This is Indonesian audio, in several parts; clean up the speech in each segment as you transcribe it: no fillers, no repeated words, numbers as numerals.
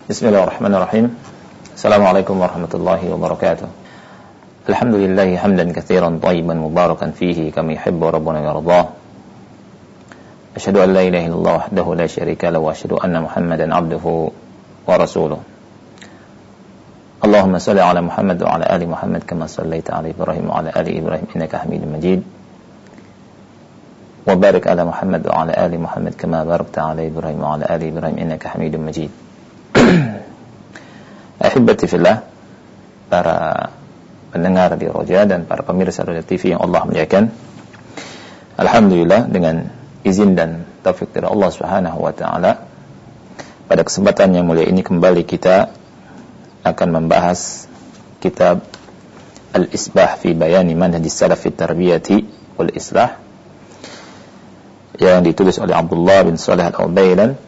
Bismillahirrahmanirrahim. Assalamualaikum warahmatullahi wabarakatuh. Alhamdulillahi hamdan katsiran thayyiban mubarakan fihi kama yuhibbu rabbuna wa yardah. Asyhadu an la ilaha illallah wahdahu la syarika lahu wa asyhadu anna Muhammadan abduhu wa rasuluh. Allahumma shalli ala Muhammad wa ala ali Muhammad kama shallaita ala Ibrahim wa ala ali Ibrahim innaka Hamidum Majid. Wa barik ala Muhammad wa ala ali Muhammad kama barakta ala Ibrahim wa ala ali Ibrahim innaka Hamidum Majid. Ahibati fillah, para pendengar di Roja dan para pemirsa Roja TV yang Allah muliakan. Alhamdulillah, dengan izin dan taufik dari Allah Subhanahu wa taala, pada kesempatan yang mulia ini kembali kita akan membahas kitab Al-Isbah fi Bayani Manhajis Salaf fi Tarbiyati wal Islah yang ditulis oleh Abdullah bin Shalih Al-Ubaylan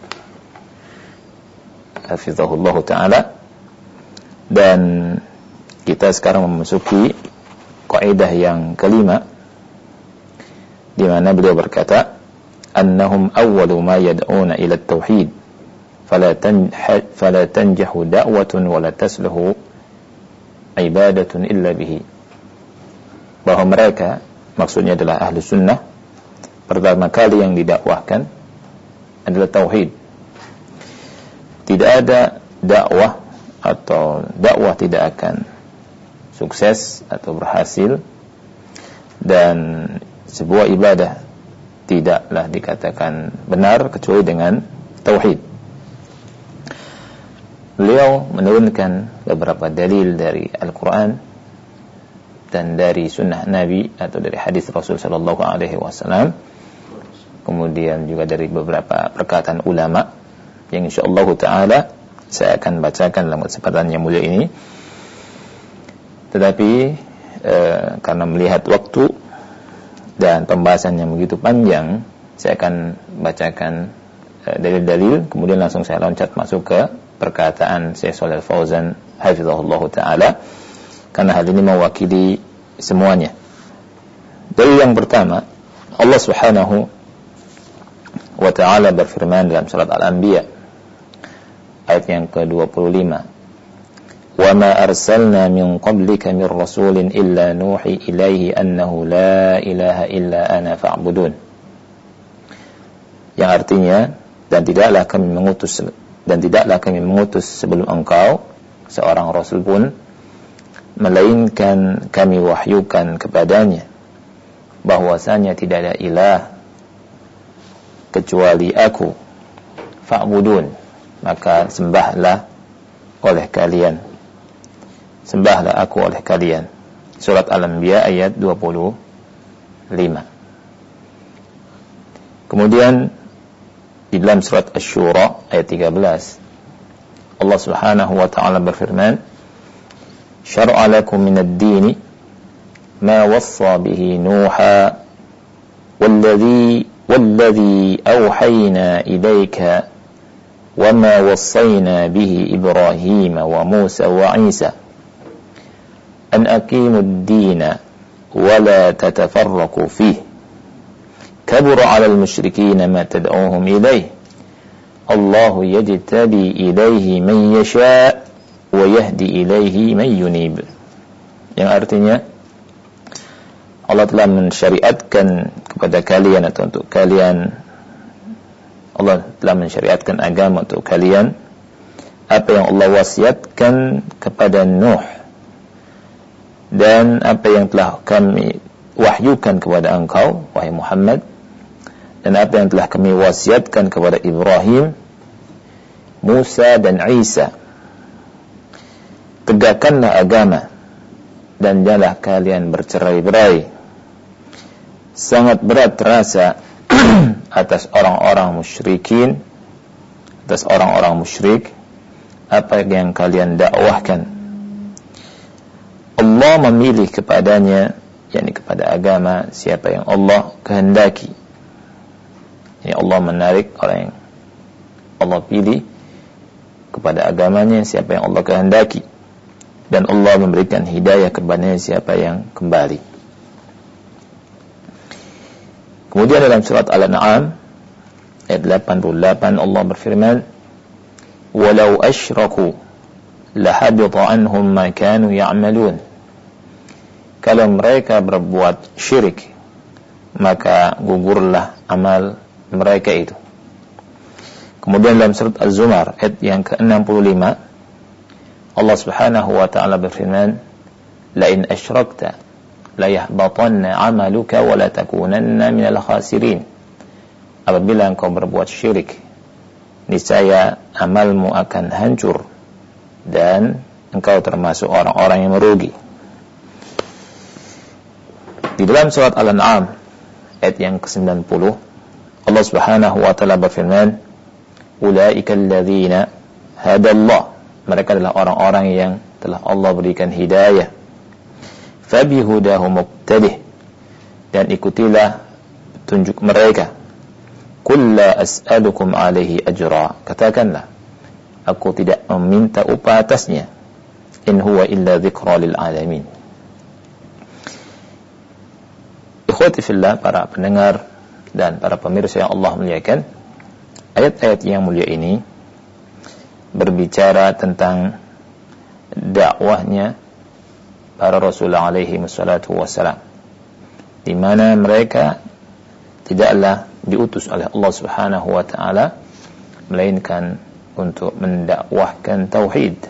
hafizahullah taala. Dan kita sekarang memasuki kaidah yang kelima, di mana beliau berkata, annahum awwalu ma yad'una ila at-tauhid fala tanjahu da'watun wala tasluhu ibadatun illa bihi. Bahwa mereka, maksudnya adalah ahlu sunnah, pertama kali yang didakwahkan adalah tauhid. Tidak ada dakwah atau dakwah tidak akan sukses atau berhasil, dan sebuah ibadah tidaklah dikatakan benar kecuali dengan tauhid. Beliau menurunkan beberapa dalil dari Al-Quran dan dari sunnah Nabi atau dari hadis Rasul sallallahu alaihi wasallam, kemudian juga dari beberapa perkataan ulama yang insyaallah taala saya akan bacakan dalam kesempatan yang mulia ini. Tetapi karena melihat waktu dan pembahasan yang begitu panjang, saya akan bacakan dalil-dalil, kemudian langsung saya loncat masuk ke perkataan Syekh Shalih Al-Fauzan hafizahullah taala, karena hal ini mewakili semuanya. Dalil yang pertama, Allah Subhanahu wa taala berfirman dalam surat Al-Anbiya ayat yang ke-25, wa ma arsalna min qablika min rasulin illa nuhi ilaihi annahu la ilaha illa ana fa'budun. Yang artinya, dan tidaklah kami mengutus sebelum engkau seorang rasul pun, melainkan kami wahyukan kepadanya bahwasanya tidak ada ilah kecuali aku, fa'budun, maka sembahlah aku oleh kalian. Surat Al-Anbiya ayat 25. Kemudian di dalam surat Asy-Syura ayat 13, Allah Subhanahu wa taala berfirman, syar'a lakum minad dini ma wassa bihi Nuha والذي أوحينا إليك وما وصينا به إبراهيم وموسى وعيسى أن أقيموا الدين ولا تتفرقوا فيه كبر على المشركين ما تدعوهم إليه الله يجتبي إليه من يشاء ويهدي إليه من ينيب. Yang artinya, Allah telah mensyariatkan kepada kalian atau untuk kalian, Allah telah mensyariatkan agama untuk kalian apa yang Allah wasiatkan kepada Nuh, dan apa yang telah kami wahyukan kepada engkau, wahai Muhammad, dan apa yang telah kami wasiatkan kepada Ibrahim, Musa dan Isa. Tegakkanlah agama dan janganlah kalian bercerai-berai. Sangat berat terasa atas orang-orang musyrikin, atas orang-orang musyrik, apa yang kalian dakwahkan. Allah memilih kepadanya, yakni kepada agama, siapa yang Allah kehendaki. Yani Allah menarik orang yang Allah pilih kepada agamanya, siapa yang Allah kehendaki, dan Allah memberikan hidayah kepadanya siapa yang kembali. Kemudian dalam surat Al-An'am ayat 88 Allah berfirman, walau asyraku lahabita anhum ma kanu ya'malun. Kalau mereka berbuat syirik, maka gugurlah amal mereka itu. Kemudian dalam surat Az-Zumar ayat yang ke-65, Allah Subhanahu wa taala berfirman, la in asyrakta la yahbatanna 'amaluka wa la takunanna minal khasirin. Apabila engkau berbuat syirik, niscaya amalmu akan hancur dan engkau termasuk orang-orang yang merugi. Di dalam surat Al-An'am ayat yang ke-90, Allah Subhanahu wa taala berfirman, ulaika alladzina hadallah. Mereka adalah orang-orang yang telah Allah berikan hidayah. Fabihudahu muqtadih, dan ikutilah petunjuk mereka. Qul la as'alukum alaihi ajra. Katakanlah, aku tidak meminta upah atasnya. In huwa illa dzikra lil alamin. Ikhwati fillah, para pendengar dan para pemirsa yang Allah muliakan, ayat-ayat yang mulia ini berbicara tentang dakwahnya para Rasul alaihi wassalatu wassalam, di mana mereka tidaklah diutus oleh Allah Subhanahu wa taala melainkan untuk mendakwahkan tauhid,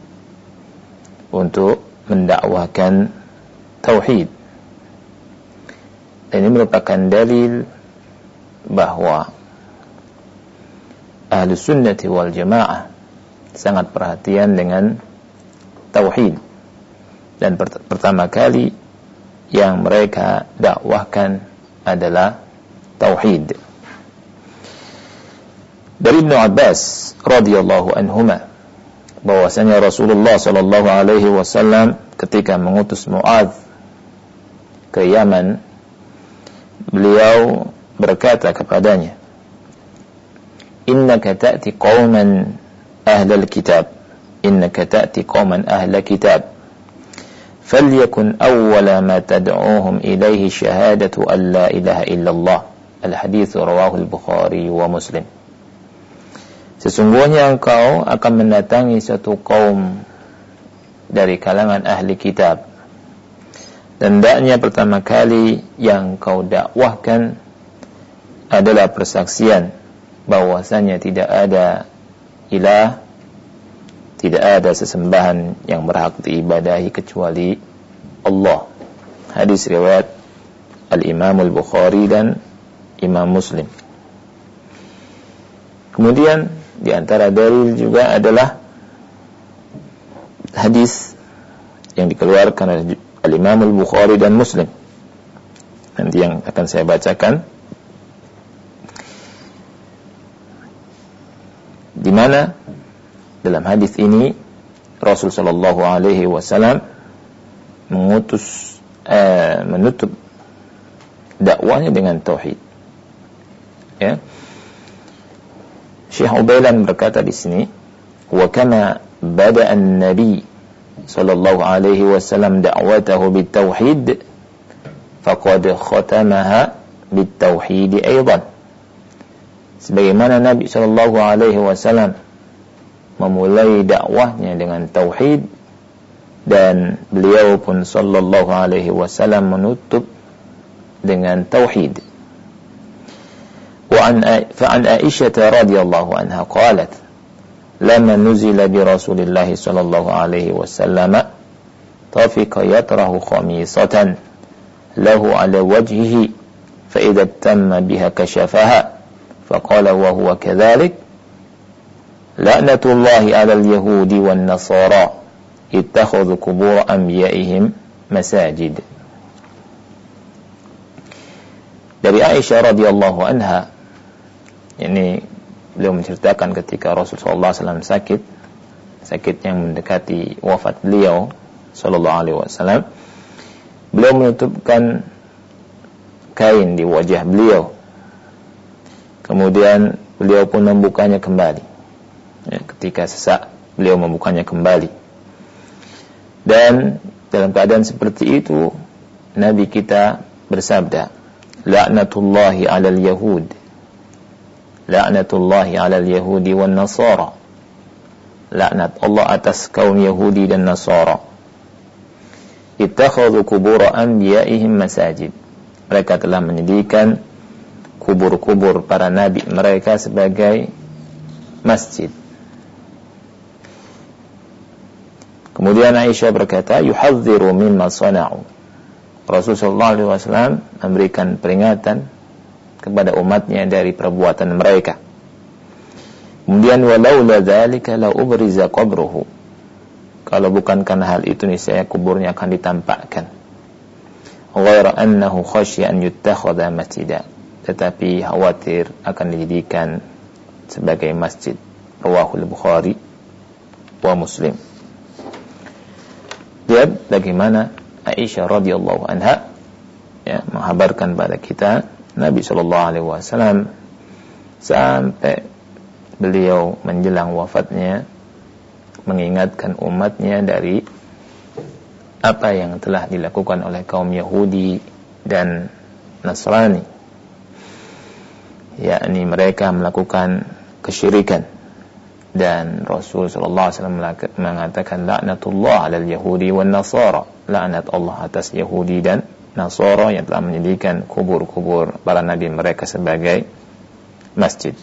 untuk mendakwahkan tauhid. Dan ini merupakan dalil bahwa Ahlus Sunnati wal Jamaah sangat perhatian dengan tauhid, dan pertama kali yang mereka dakwahkan adalah tauhid. Dari Ibnu Abbas radhiyallahu anhuma bahwasanya Rasulullah sallallahu alaihi wasallam ketika mengutus Muadz ke Yaman, beliau berkata kepadanya, innaka ta'ti qauman ahlal kitab, innaka ta'ti qauman ahla kitab, falyakun awwala ma tad'uuhum ilaihi syahadatu an la ilaha illallah. Al-hadits rawahu al-Bukhari wa Muslim. Sesungguhnya engkau akan mendatangi satu kaum dari kalangan ahli kitab, dan hendaknya pertama kali yang kau dakwahkan adalah persaksian bahwasanya tidak ada ilah, tidak ada sesembahan yang berhak diibadahi kecuali Allah. Hadis riwayat Al-Imam Al-Bukhari dan Imam Muslim. Kemudian di antara dalil juga adalah hadis yang dikeluarkan oleh Al-Imam Al-Bukhari dan Muslim, nanti yang akan saya bacakan, di mana dalam hadis ini Rasul sallallahu alaihi wasallam menutup dakwahnya dengan tauhid. Ya. Syekh Ubailan berkata di sini, wa kama bada'a an-nabi sallallahu alaihi wasallam da'watahu bit-tauhid faqad khatamaha bit-tauhid aidan. Sebagaimana Nabi sallallahu alaihi wasallam memulai dakwahnya dengan tauhid, dan beliau pun sallallahu alaihi wasallam menutup dengan tauhid. وعن عائشة رضي الله عنها قالت لما نزل برسول الله صلى الله عليه وسلم طفق يطرح خميصة له على وجهه فإذا تم بها كشفها فقال وهو كذلك لعنة الله على اليهود والنصارى اتخذوا قبور أنبيائهم مساجد. Dari Aisyah radhiyallahu anha, ini beliau menceritakan ketika Rasulullah SAW sakit yang mendekati wafat beliau sallallahu alaihi wasallam, beliau menutupkan kain di wajah beliau, kemudian beliau pun membukanya kembali. Ya, ketika sesak beliau membukanya kembali, dan dalam keadaan seperti itu Nabi kita bersabda, la'natullahi 'alal yahud, la'natullahi 'alal yahudi wan nasara laknat Allah atas kaum Yahudi dan Nasara. Ittakhadhu qubur anbiya'ihim masajid. Mereka telah menjadikan kubur-kubur para nabi mereka sebagai masjid. Kemudian Aisyah berkata, yuhadziru mimma sana'u. Rasulullah SAW memberikan peringatan kepada umatnya dari perbuatan mereka. Kemudian walaula dzalika la ubriza qabruhu. Kalau bukan karena hal itu niscaya kuburnya akan ditampakkan. Ghaira annahu khasya an yuttakhadha masjida. Tetapi khawatir akan dijadikan sebagai masjid. Rawahul Bukhari wa Muslim. Lihat bagaimana Aisyah radhiyallahu anha menghabarkan pada kita Nabi SAW sampai beliau menjelang wafatnya mengingatkan umatnya dari apa yang telah dilakukan oleh kaum Yahudi dan Nasrani, yakni mereka melakukan kesyirikan. Dan Rasul SAW mengatakan laknatullah alal Yahudi wan Nasara, laknat Allah atas Yahudi dan Nasara yang telah menjadikan kubur-kubur para nabi mereka sebagai masjid.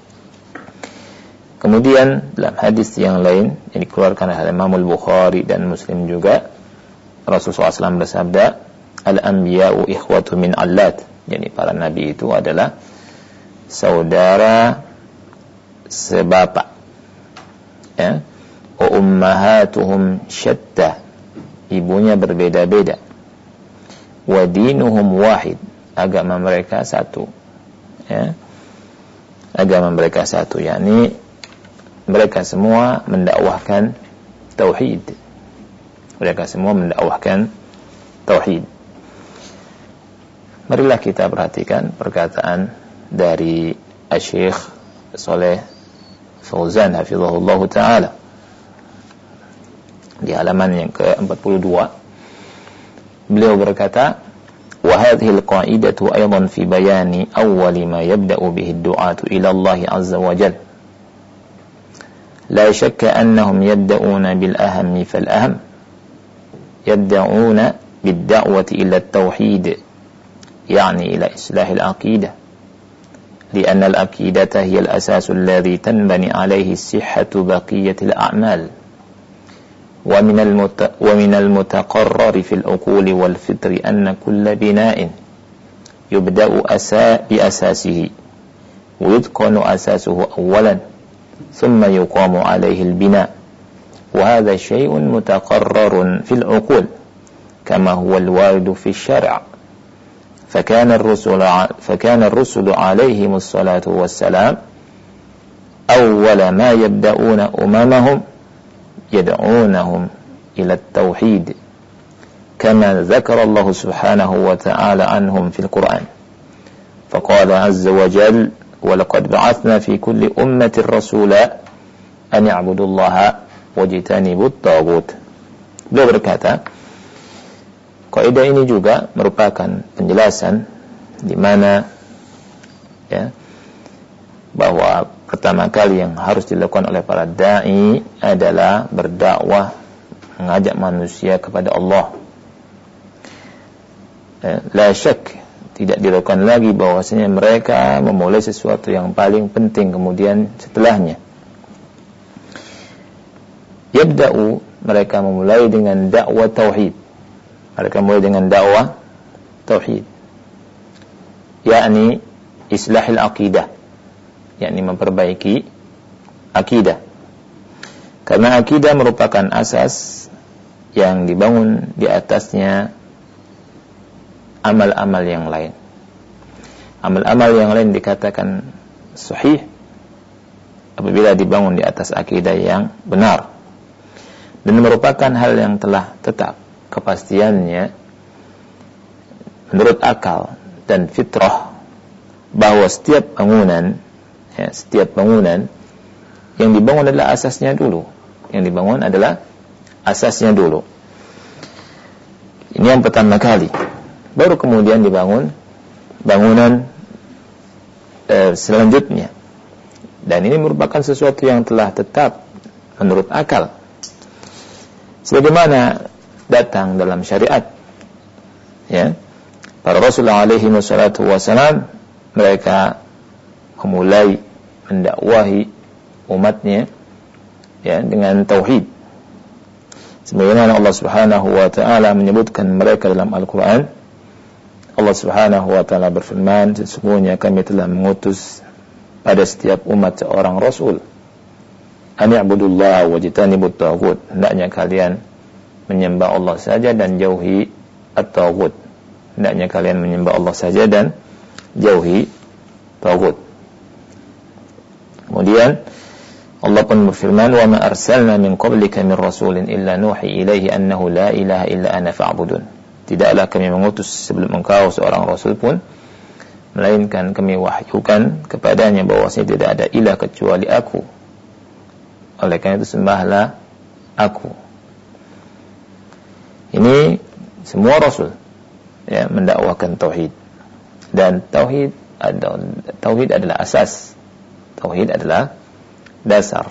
Kemudian dalam hadis yang lain yang dikeluarkan oleh Imam Al-Bukhari dan Muslim juga, Rasulullah SAW bersabda, al-anbiya'u ikhwatu min allat. Jadi para nabi itu adalah saudara sebapak. Ya, wa ummahatuhum syatta, ibunya berbeda-beda. Wa dinuhum wahid, agama mereka satu. Ya, agama mereka satu, yakni mereka semua mendakwahkan tauhid. Mereka semua mendakwahkan tauhid. Marilah kita perhatikan perkataan dari Syekh Shalih Fauzan hafizahullah ta'ala di halaman yang ke-42. Beliau berkata, wa hadhihi al-qa'idatu aydan fi bayani awwal ma yabda'u bihi ad-du'atu ila Allah azza wa jalla. La shakka annahum yabda'una bil ahammi fal aham, yabda'una bid da'wati ila at-tauhid, yani ila islah al-aqidah. لأن العقيدة هي الأساس الذي تنبني عليه الصحة بقية الأعمال ومن المتقرر في العقول والفطر أن كل بناء يبدأ بأساسه ويتقن أساسه أولا ثم يقام عليه البناء وهذا شيء متقرر في العقول كما هو الوارد في الشرع فكان الرسل عليهم الصلاة والسلام أول ما يبدأون أممهم يدعونهم إلى التوحيد كما ذكر الله سبحانه وتعالى عنهم في القرآن فقال عز وجل ولقد بعثنا في كل أمة رسولا أن يعبدوا الله واجتنبوا الطاغوت. Beliau berkata, kaidah ini juga merupakan penjelasan di mana bahwa pertama kali yang harus dilakukan oleh para dai adalah berdakwah, mengajak manusia kepada Allah. La syak, tidak diragukan lagi bahwasanya mereka memulai sesuatu yang paling penting kemudian setelahnya. Yabda'u, mereka memulai dengan dakwah tauhid. Mereka mulai dengan dakwah tauhid, yakni islahil aqidah, yakni memperbaiki akidah. Karena akidah merupakan asas yang dibangun di atasnya amal-amal yang lain. Amal-amal yang lain dikatakan sahih apabila dibangun di atas akidah yang benar, dan merupakan hal yang telah tetap kepastiannya menurut akal dan fitrah bahwa setiap bangunan yang dibangun adalah asasnya dulu. Yang dibangun adalah asasnya dulu. Ini yang pertama kali. Baru kemudian dibangun bangunan selanjutnya. Dan ini merupakan sesuatu yang telah tetap menurut akal. Sebagaimana datang dalam syariat, ya, para Rasulullah alaihi wassalatu wassalam, mereka memulai mendakwahi umatnya, ya, dengan tauhid. Sebagaimana Allah Subhanahu wa taala menyebutkan mereka dalam Al-Qur'an. Allah Subhanahu wa taala berfirman, sesungguhnya kami telah mengutus pada setiap umat seorang rasul. An i'budullaha wajtanibut taghut. Hendaknya kalian menyembah Allah saja dan jauhi at-taghut. Hendaknya kalian menyembah Allah saja dan jauhi taghut. Kemudian Allah pun berfirman, "Wa ma arsalna min qablika min rasulin illa nuhi ilaihi annahu la ilaha illa ana fa'budun." Tidaklah kami mengutus sebelum engkau seorang rasul pun, melainkan kami wahyukan kepadanya bahwasanya tidak ada ilah kecuali aku. Oleh karena itu sembahlah aku. Ini semua rasul, ya, mendakwakan tauhid. Dan tauhid adalah asas. Tauhid adalah dasar.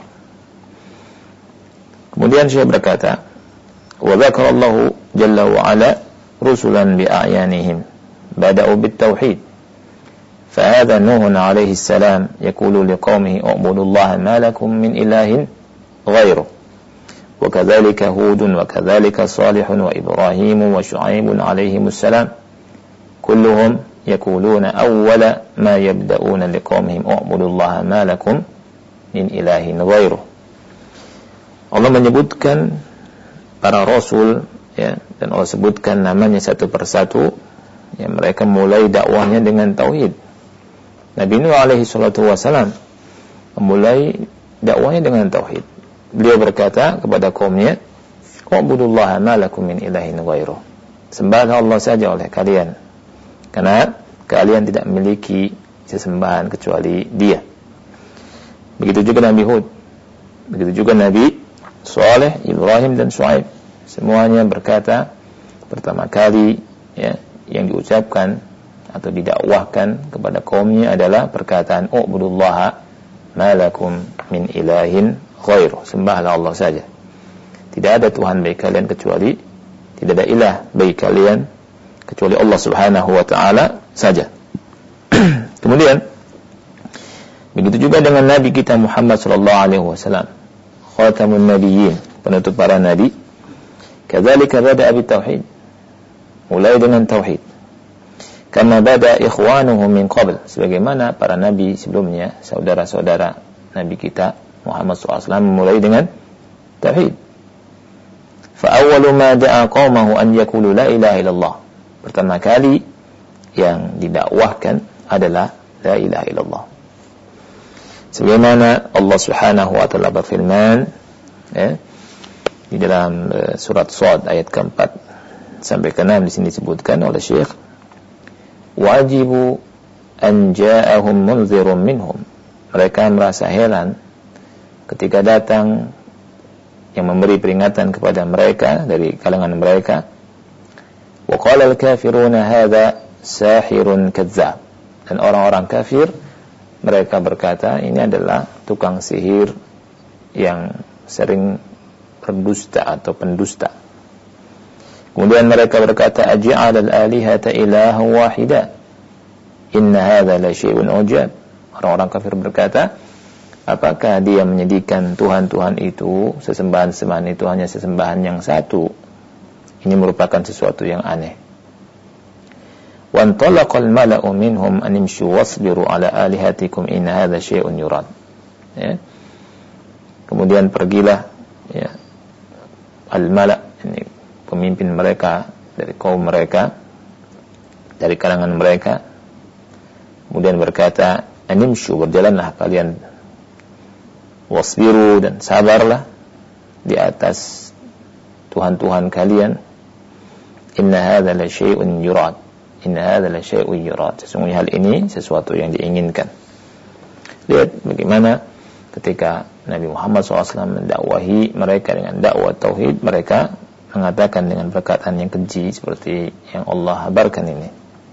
Kemudian Syekh berkata, wa dzakara Allah jalla wa ala rusulan bi a'yanihim bada'u bit tauhid. فهذا نوح عليه السلام يقول لقومه اعبدوا الله ما لكم من إله غيره وكذلك هود وكذلك صالح وإبراهيم وشعيب عليهم السلام كلهم يقولون أول ما يبدأون لقومهم اعبدوا الله ما لكم من إله غيره. Allah menyebutkan para rasul, ya, dan Allah sebutkan namanya satu persatu, ya, mereka mulai dakwahnya dengan tauhid. Nabi Nuh alaihi salatu wasalam memulai dakwahnya dengan tauhid. Beliau berkata kepada kaumnya, "U'budullaha ma lakum min ilahin ghairuh." Sembahlah Allah saja oleh kalian, karena kalian tidak memiliki sesembahan kecuali Dia. Begitu juga Nabi Hud, begitu juga Nabi Saleh, Ibrahim dan Shu'aib. Semuanya berkata pertama kali, ya, yang diucapkan atau didakwahkan kepada kaumnya adalah perkataan u'budullaha ma lakum min ilahin ghairuh. Sembahlah Allah saja. Tidak ada Tuhan bagi kalian kecuali, tidak ada ilah bagi kalian kecuali Allah Subhanahu wa taala saja. Kemudian begitu juga dengan Nabi kita Muhammad sallallahu alaihi wasallam, khatamun nabiyyin, penutup para nabi. Kadzalika bada'a bit tauhid. Mulai dengan tauhid. Kama bada ikhwanuhu min qabl, sebagaimana para nabi sebelumnya, saudara-saudara nabi kita Muhammad SAW memulai dengan tauhid. Fa awwalu ma da'a qaumahu an yaqulu la ilaha illallah. Pertama kali yang didakwahkan adalah la ilaha illallah. Sebagaimana Allah Subhanahu wa taala berfirman, ya, di dalam surat Shad ayat keempat sampai ke-6, di sini disebutkan oleh Syekh, wajibu an ja'ahum munzirun minhum. Mereka merasa heran ketika datang yang memberi peringatan kepada mereka dari kalangan mereka. Wa qala al-kafiruna hadza sahirun kadzdzab. Dan orang-orang kafir mereka berkata, ini adalah tukang sihir yang sering berdusta atau pendusta. Kemudian mereka berkata, aj'al al-alihata ilahan wahida inna hadza la syai'un ujab. Orang-orang kafir berkata, apakah dia menjadikan Tuhan-Tuhan itu, sesembahan-sesembahan itu hanya sesembahan yang satu? Ini merupakan sesuatu yang aneh. Wantalaqal mala'u minhum an imshu wasbiru ala alihatikum inna hadza syai'un yurad. Ya. Kemudian pergilah, ya, al-mala', ini pemimpin mereka dari kaum mereka, dari kalangan mereka, kemudian berkata, animshu, berjalanlah kalian, wasbiru, dan sabarlah di atas Tuhan-Tuhan kalian, inna hadza la syai'un yurad, inna hadza la syai'un yurad, sesungguhnya hal ini sesuatu yang diinginkan. Lihat bagaimana ketika Nabi Muhammad SAW mendakwahi mereka dengan dakwah tauhid, mereka mengatakan dengan perkataan yang keji seperti yang Allah habarkan ini.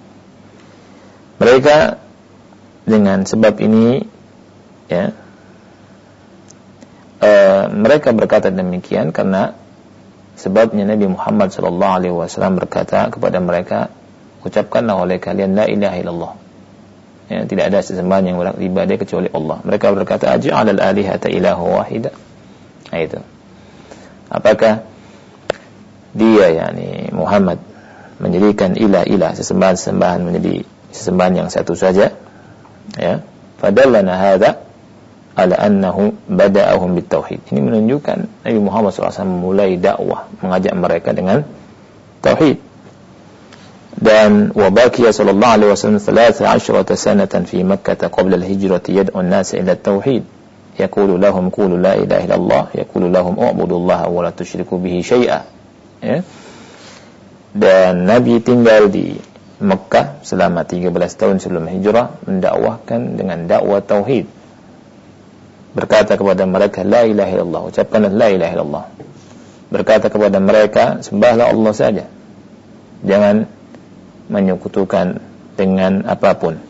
Mereka dengan sebab ini, ya, mereka berkata demikian karena sebabnya Nabi Muhammad SAW berkata kepada mereka, ucapkanlah oleh kalian la ilaha illallah. Ya, tidak ada sesembahan yang berhak ibadah kecuali Allah. Mereka berkata, aj'alal alihata ilaha wahida. Nah, itu. Apakah dia Muhammad menjadikan ilah sesembahan menjadi sesembahan yang satu saja? Ya. Fadallana hadza ala annahu bada'ahum bitauhid. Ini menunjukkan Nabi Muhammad SAW memulai dakwah, mengajak mereka dengan tauhid. Dan wabaqiya sallallahu alaihi wasallam 13 sanatan fi Makkah qabla al-hijrah yad'u an-nas ila at-tauhid. Yaqulu lahum qulu la ilaha illallah, yaqulu lahum u'budullaha wa la tusyriku bihi syai'a. Ya. Dan Nabi tinggal di Mekah selama 13 tahun sebelum hijrah, mendakwahkan dengan dakwah tauhid. Berkata kepada mereka la ilaha illallah, ucapkanlah la ilaha illallah. Berkata kepada mereka, sembahlah Allah saja, jangan menyekutukan dengan apapun.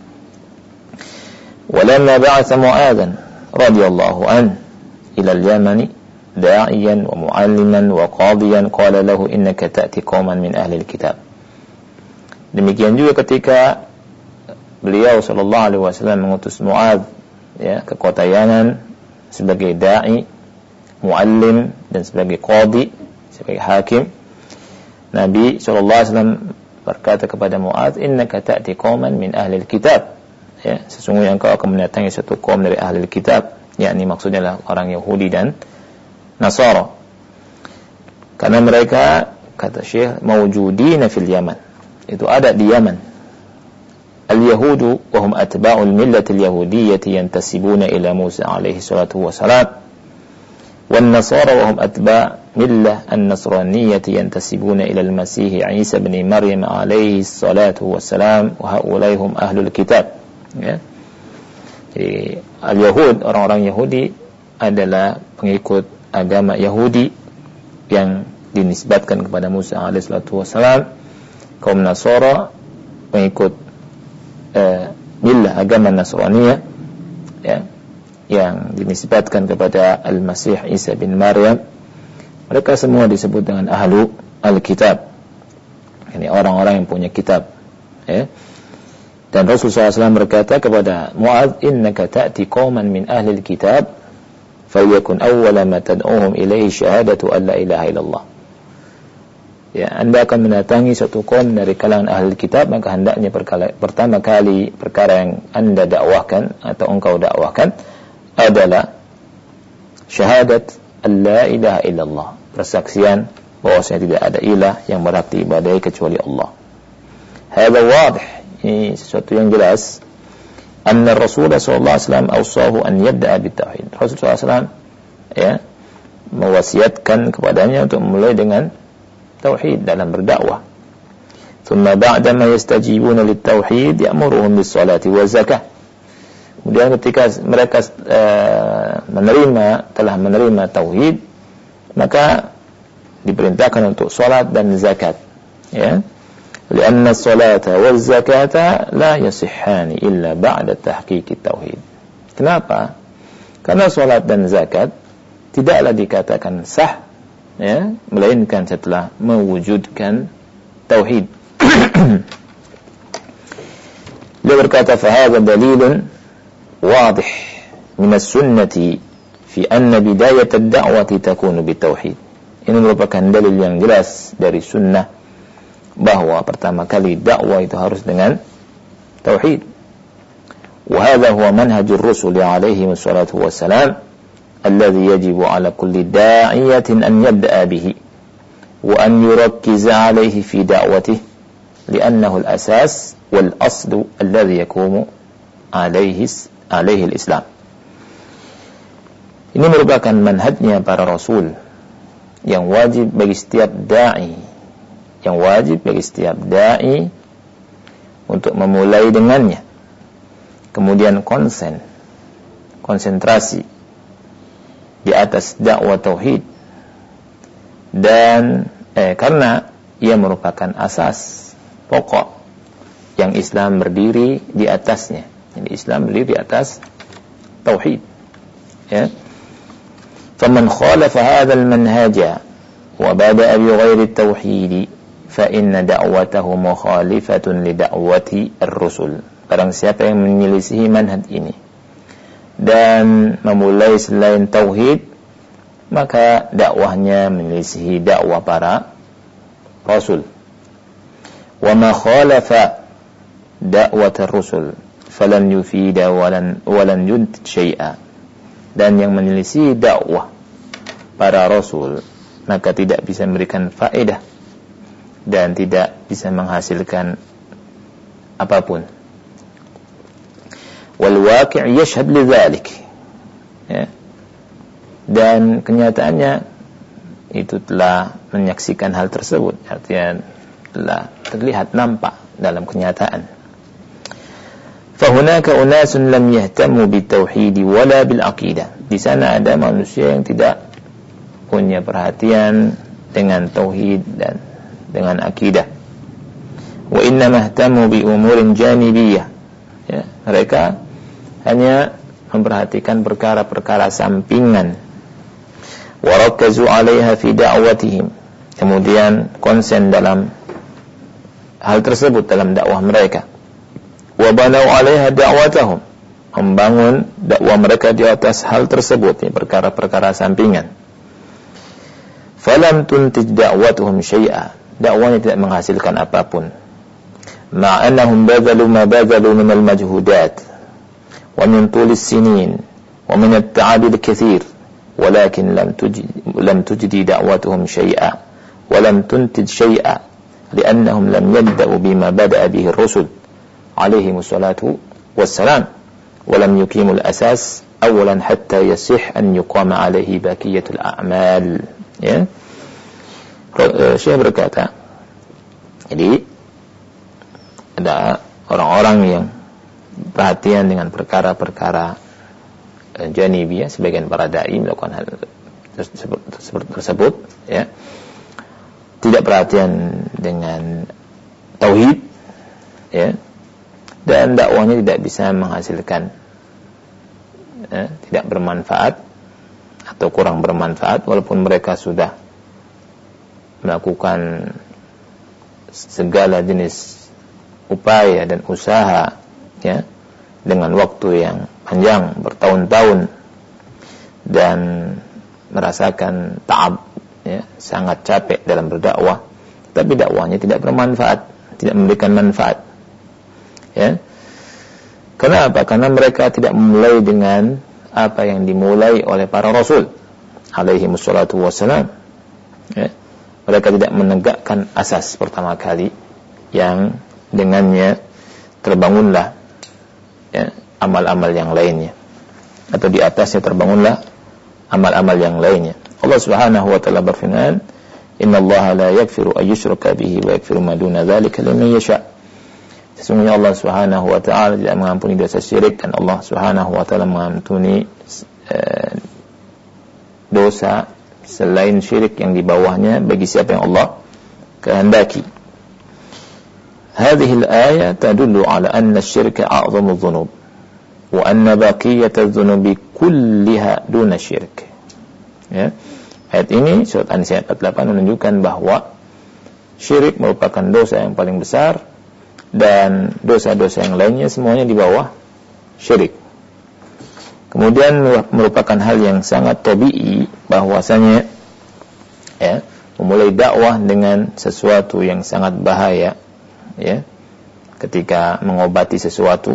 Walamma ba'atha Mu'adhan radhiyallahu an ila al-Yaman da'iyan wa mu'alliman wa qadiyan qala lahu innaka ta'ti qauman min ahli al-kitab. Demikian juga ketika beliau sallallahu alaihi wasallam mengutus Mu'adh ke kota Yaman sebagai dai, muallim dan sebagai qadi, sebagai hakim, Nabi sallallahu alaihi wasallam berkata kepada Mu'adh, innaka ta'ti qauman min ahli al-kitab. Ya, sesungguhnya engkau akan mendatangi satu kaum dari ahli al-kitab, yakni maksudnya adalah orang Yahudi dan Nasara. Karena mereka, kata Syekh, mawjudina fil Yaman. Itu ada di Yaman. Al-Yahudu wa hum atba'ul millati al-yahudiyyati yantasibuna ila Musa alaihi salatu wassalam. والنصارى وهم أتباع ملة النصرانية ينتسبون إلى المسيح عيسى بن مريم عليه الصلاة والسلام وهؤلاء هم أهل الكتاب. Ya. Jadi al-Yahud, orang-orang Yahudi adalah pengikut agama Yahudi yang dinisbatkan kepada Musa alaihi salatu wassalam. Kaum Nasara pengikut millah agama Nasraniyah, ya, yang dinisbatkan kepada Al-Masih Isa bin Maryam. Mereka semua disebut dengan ahlu al-kitab, ini orang-orang yang punya kitab, ya. Dan Rasulullah SAW berkata kepada Mu'adh, innaka ta'ti qauman min ahli al-kitab falyakun awwala ma tad'uhum ilaihi syahadatu an la ilaha illallah. Ya, Anda akan mendatangi suatu kaum dari kalangan ahli kitab, maka hendaknya pertama kali perkara yang Anda dakwahkan atau engkau dakwahkan adalah syahadat la ilaha illallah, persaksian bahwasanya tidak ada ilah yang berhak diibadahi kecuali Allah. Hadza wadih, ini sesuatu yang jelas. Anna Rasulullah sallallahu alaihi wasallam awsahu an yabda'a bitauhid. Rasulullah sallallahu mewasiatkan kepadanya untuk memulai dengan tauhid dalam berdakwah. Thumma ba'da ma yastajibuna lit-tauhid ya'muruhum bis-salati wa zakah. Kemudian ketika mereka telah menerima tauhid, maka diperintahkan untuk salat dan zakat. Ya. Lianna as-salata waz zakata la yasihhani illa ba'da tahqiq at-tauhid. Kenapa? Karena salat dan zakat tidaklah dikatakan sah, ya, melainkan setelah mewujudkan tauhid. Dia berkata, fa hadha dalilun واضح من السنة في أن بداية الدعوة تكون بالتوحيد. Ini merupakan dalil yang jelas dari sunnah bahwa pertama kali dakwah itu harus dengan tauhid. وهذا هو منهج الرسل عليهم الصلاة والسلام الذي يجب على كل داعية أن يبدأ به وأن يركز عليه في دعوته لأنه الأساس والأصل الذي يقوم عليه الإسلام. Ini merupakan manhajnya para rasul yang wajib bagi setiap dai, untuk memulai dengannya. Kemudian konsentrasi di atas dakwah tauhid, dan karena ia merupakan asas pokok yang Islam berdiri di atasnya. Jadi Islam berdiri di atas tauhid, ya. faman khalafa hadzal manhaja wa bada'a bi ghairi at-tauhid fa inna da'watahu mukhalifatun li da'wati ar-rusul. Barang siapa yang menyelisihi manhaj ini dan memulai selain tauhid, maka dakwahnya menyelisihi dakwah para rasul. Wa ma khalafa da'wat ar-rusul falan yufida walan yuntij syai'a. Dan yang menyelisihi dakwah para rasul maka tidak bisa memberikan faedah dan tidak bisa menghasilkan apapun. Wal waqi' yashhad lidzalik. Ya. Dan kenyataannya itu telah menyaksikan hal tersebut, artinya telah terlihat nampak dalam kenyataan. Fahunaka unasun lam yahtamu bitauhid wala bil aqidah. Di sana ada manusia yang tidak punya perhatian dengan tauhid dan dengan akidah. Wa inna mahtamu bi umurin janibiyah. Ya, mereka hanya memperhatikan perkara-perkara sampingan. Wa rakazu 'alaiha fi da'watihim. Kemudian konsen dalam hal tersebut dalam dakwah mereka. Wa banau 'alaiha da'watahum. Membangun dakwah mereka di atas hal tersebut, ya, perkara-perkara sampingan. Falam tuntij da'watuhum syai'a. Dakwahnya tidak menghasilkan apapun. Ma'annahum badhalu ma badhalu min al-majhudat wa min tulis sinin wa min at-ta'ab al-kathir, walakin lam tujdi da'watuhum syai'a wa lam tuntij syai'a li'annahum lam yabda'u bima bada'a bihi ar-rusul alaihi wassalatu wassalam wa lam yuqimul asas awalan hatta yasih an yuqama alaihi baqiyatul a'mal. Ya, Syekh berkata, jadi ada orang-orang yang perhatian dengan perkara-perkara janibiyah, sebagian para dai melakukan hal tersebut, ya, tidak perhatian dengan tauhid, ya, dan dakwahnya tidak bisa menghasilkan, tidak bermanfaat atau kurang bermanfaat, walaupun mereka sudah melakukan segala jenis upaya dan usaha, ya, dengan waktu yang panjang, bertahun-tahun, dan merasakan ta'ab, ya, sangat capek dalam berdakwah, tapi dakwahnya tidak bermanfaat, tidak memberikan manfaat. Ya. Kenapa? Karena mereka tidak memulai dengan apa yang dimulai oleh para rasul alaihi wassalatu wassalam. Ya. Mereka tidak menegakkan asas pertama kali yang dengannya terbangunlah, ya, amal-amal yang lainnya, atau di atasnya terbangunlah amal-amal yang lainnya. Allah Subhanahu wa taala berfirman, "Innallaha la yaghfiru an yushraka bihi wa yaghfiru ma duna dzalika liman yasha." Sesungguhnya Allah Subhanahu wa taala tidak mengampuni dosa syirik, dan Allah Subhanahu wa taala mengampuni dosa selain syirik yang di bawahnya bagi siapa yang Allah kehendaki. Hadhihi al-ayah tadullu ala anna asy-syirka a'zamu adh-dhunub wa anna baqiyata adh-dhunubi kulliha duna syirk. Ya. Ayat ini surat An-Nisa 48 menunjukkan bahwa syirik merupakan dosa yang paling besar dan dosa-dosa yang lainnya semuanya di bawah syirik. Kemudian merupakan hal yang sangat tabii bahwasanya, ya, memulai dakwah dengan sesuatu yang sangat bahaya, ya, ketika mengobati sesuatu,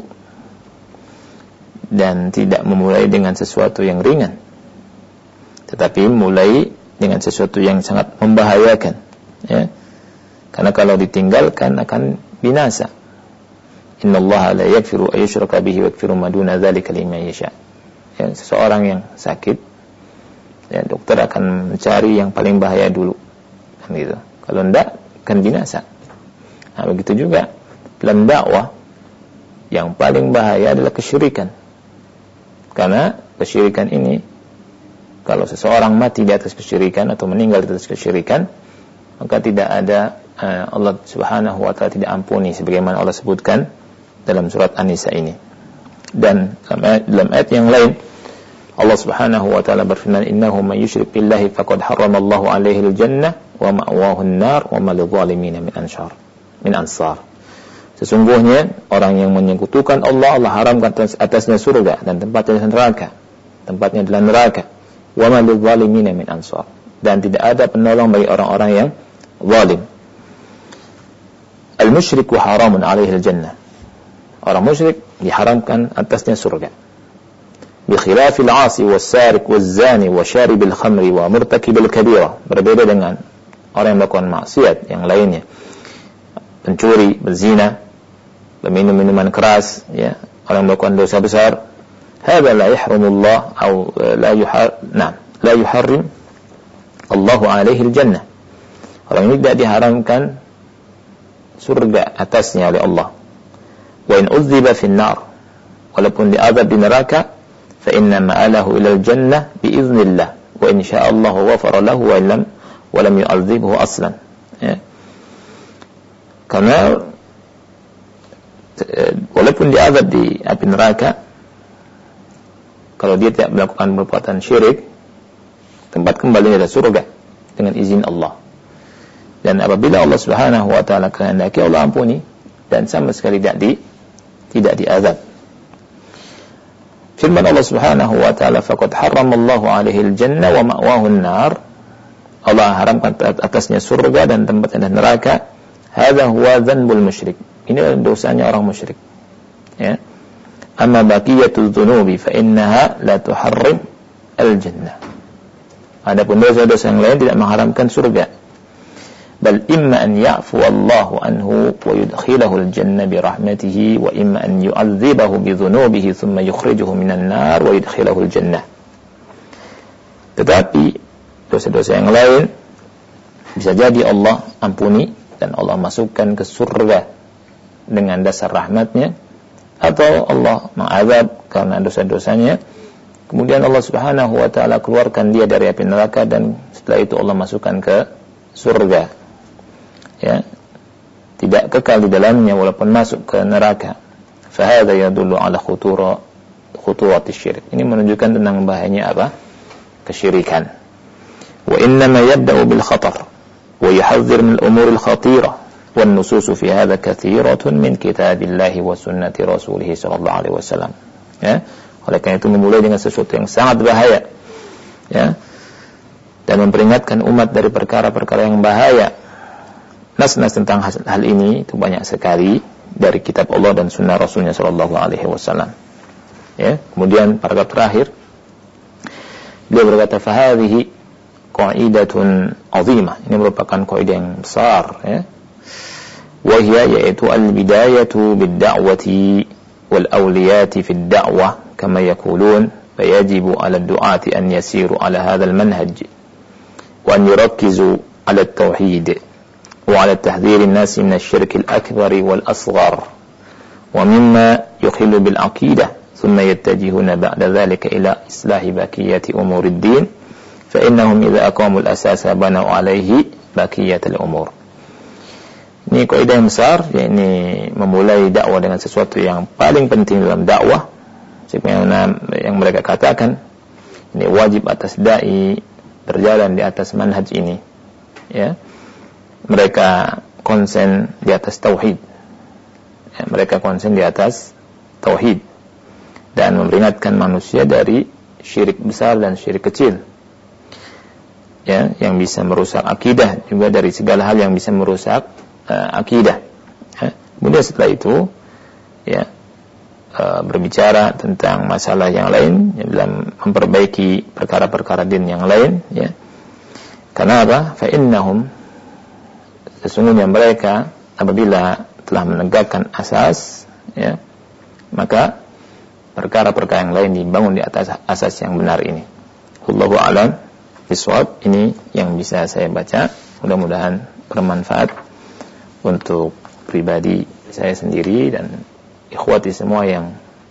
dan tidak memulai dengan sesuatu yang ringan, tetapi mulai dengan sesuatu yang sangat membahayakan, ya, karena kalau ditinggalkan akan binasa. Innallaha la yaghfiru an yushraka bihi wa yaghfiru ma duna dzalika liman yasha. Ya, seseorang yang sakit, ya, dokter akan mencari yang paling bahaya dulu, kan gitu. Kalau enggak, akan binasa. Nah, begitu juga dalam dakwah, yang paling bahaya adalah kesyirikan. Karena kesyirikan ini, kalau seseorang mati di atas kesyirikan atau meninggal di atas kesyirikan, maka tidak ada, Allah Subhanahu wa taala tidak ampuni, sebagaimana Allah sebutkan dalam surat An-Nisa ini. Dan dalam ayat yang lain Allah Subhanahu wa taala berfirman, "Innahu may yusyrik billahi faqad harramallahu 'alaihi al-jannah wa ma'wahu an-nar wa ma lidh-dhalimin min ansar." Sesungguhnya orang yang menyekutukan Allah, Allah haramkan atasnya surga dan tempatnya neraka. Tempatnya adalah neraka. Wa ma lidh-dhalimin min ansar. Dan tidak ada penolong bagi orang-orang yang zalim. Al-musyriku haramun 'alaihi al-jannah. Orang musyrik diharamkan atasnya surga. Bi khilafil 'asi was-sariq waz-zani wa syaribil khamri wa murtakibil kabirah. Berbeda dengan orang yang melakukan maksiat yang lainnya. Pencuri, berzina, peminum minuman keras, ya, orang yang melakukan dosa besar. Hadza la yahrumullah atau la yuharrim Allahu 'alaihi al-jannah. Orang ini tidak diharamkan surga atasnya oleh Allah. Wa in udziba fin nar, walaupun diazab di neraka, fa inna ma'alahu ila al-jannah bi idznillah wa in syaa Allah ghafara lahu wa lam yu'adzibhu aslan. Ya. Karena walaupun diazab di api neraka, kalau dia tidak melakukan perbuatan syirik, tempat kembalinya adalah surga dengan izin Allah. Dan apabila Allah Subhanahu wa taala kehendaki, Allah ampuni dan sama sekali tidak diazab. Firman Allah Subhanahu wa taala, "Faqad harramallahu 'alaihi al-jannah wa ma'wahu an-nar." Allah haramkan atasnya surga dan tempatnya neraka. Hadza huwa dzanbul musyrik. Ini adalah dosanya orang musyrik. Ya. Amma baqiyatul dzunubi fa innaha la tuharrim al-jannah. Adapun dosa-dosa yang lain tidak mengharamkan surga. Bal imma an ya'fu Allahu anhu wa yudkhilahu al-jannah bi rahmatihi wa imma an yu'adzibahu bi dhunubihi thumma yukhrijuhu minan nar wa yudkhilahu al-jannah. Tetapi dosa-dosa yang lain bisa jadi Allah ampuni dan Allah masukkan ke surga dengan dasar rahmatnya, atau Allah mengazab karena dosa-dosanya, kemudian Allah Subhanahu wa taala keluarkan dia dari api neraka dan setelah itu Allah masukkan ke surga. Ya, tidak kekal di dalamnya walaupun masuk ke neraka. Fa hadza yadullu ala khuturati syirik. Ini menunjukkan tentang bahayanya apa? Kesyirikan. Wa inna ma yabda'u bil khatar wa yuhadhdhir min al-umur al-khatirah wan nusus fi hadha kathiratun min kitabillahi wa sunnati rasulih sallallahu alaihi wasallam. Ya, oleh karena itu memulai dengan sesuatu yang sangat bahaya. Ya. Dan memperingatkan umat dari perkara-perkara yang bahaya. Nas-nas tentang hal ini itu banyak sekali dari kitab Allah dan sunnah Rasulnya sallallahu alaihi wasallam. Ya, kemudian paragraf terakhir beliau berkata, "Fahadhihi qa'idatun 'azimah." Ini merupakan kaidah yang besar, ya. Wa hiya yaitu al-bidayatu bid-da'wati wal awliyati fi ad-da'wah kama yaqulun, fa yajibu 'ala ad-du'ati an yasiru 'ala hadha al-manhaj wa an yurakkizu 'ala at-tauhid وعلى تحذير الناس من الشرك الأكبر والأصغر ومما يخل بالعقيدة ثم يتجهون بعد ذلك إلى إصلاح بقية أمور الدين فإنهم إذا أقاموا الأساس بنوا عليه بقية الأمور. Ini kaidah yang besar, yakni memulai dakwah dengan sesuatu yang paling penting dalam dakwah, sebagaimana yang mereka katakan, ini wajib atas dai berjalan di atas manhaj ini. Ya. Mereka konsen di atas tauhid. Ya, mereka konsen di atas tauhid dan memperingatkan manusia dari syirik besar dan syirik kecil. Ya, yang bisa merusak akidah, juga dari segala hal yang bisa merusak akidah. Ya. Kemudian setelah itu, ya, berbicara tentang masalah yang lain, ya, dalam memperbaiki perkara-perkara din yang lain. Ya. Karena apa? Fa innahum, sesungguhnya mereka apabila telah menegakkan asas, ya, maka perkara-perkara yang lain dibangun di atas asas yang benar ini. Wallahu a'lam bishawab. Ini yang bisa saya baca. Mudah-mudahan bermanfaat untuk pribadi saya sendiri dan ikhwati semua yang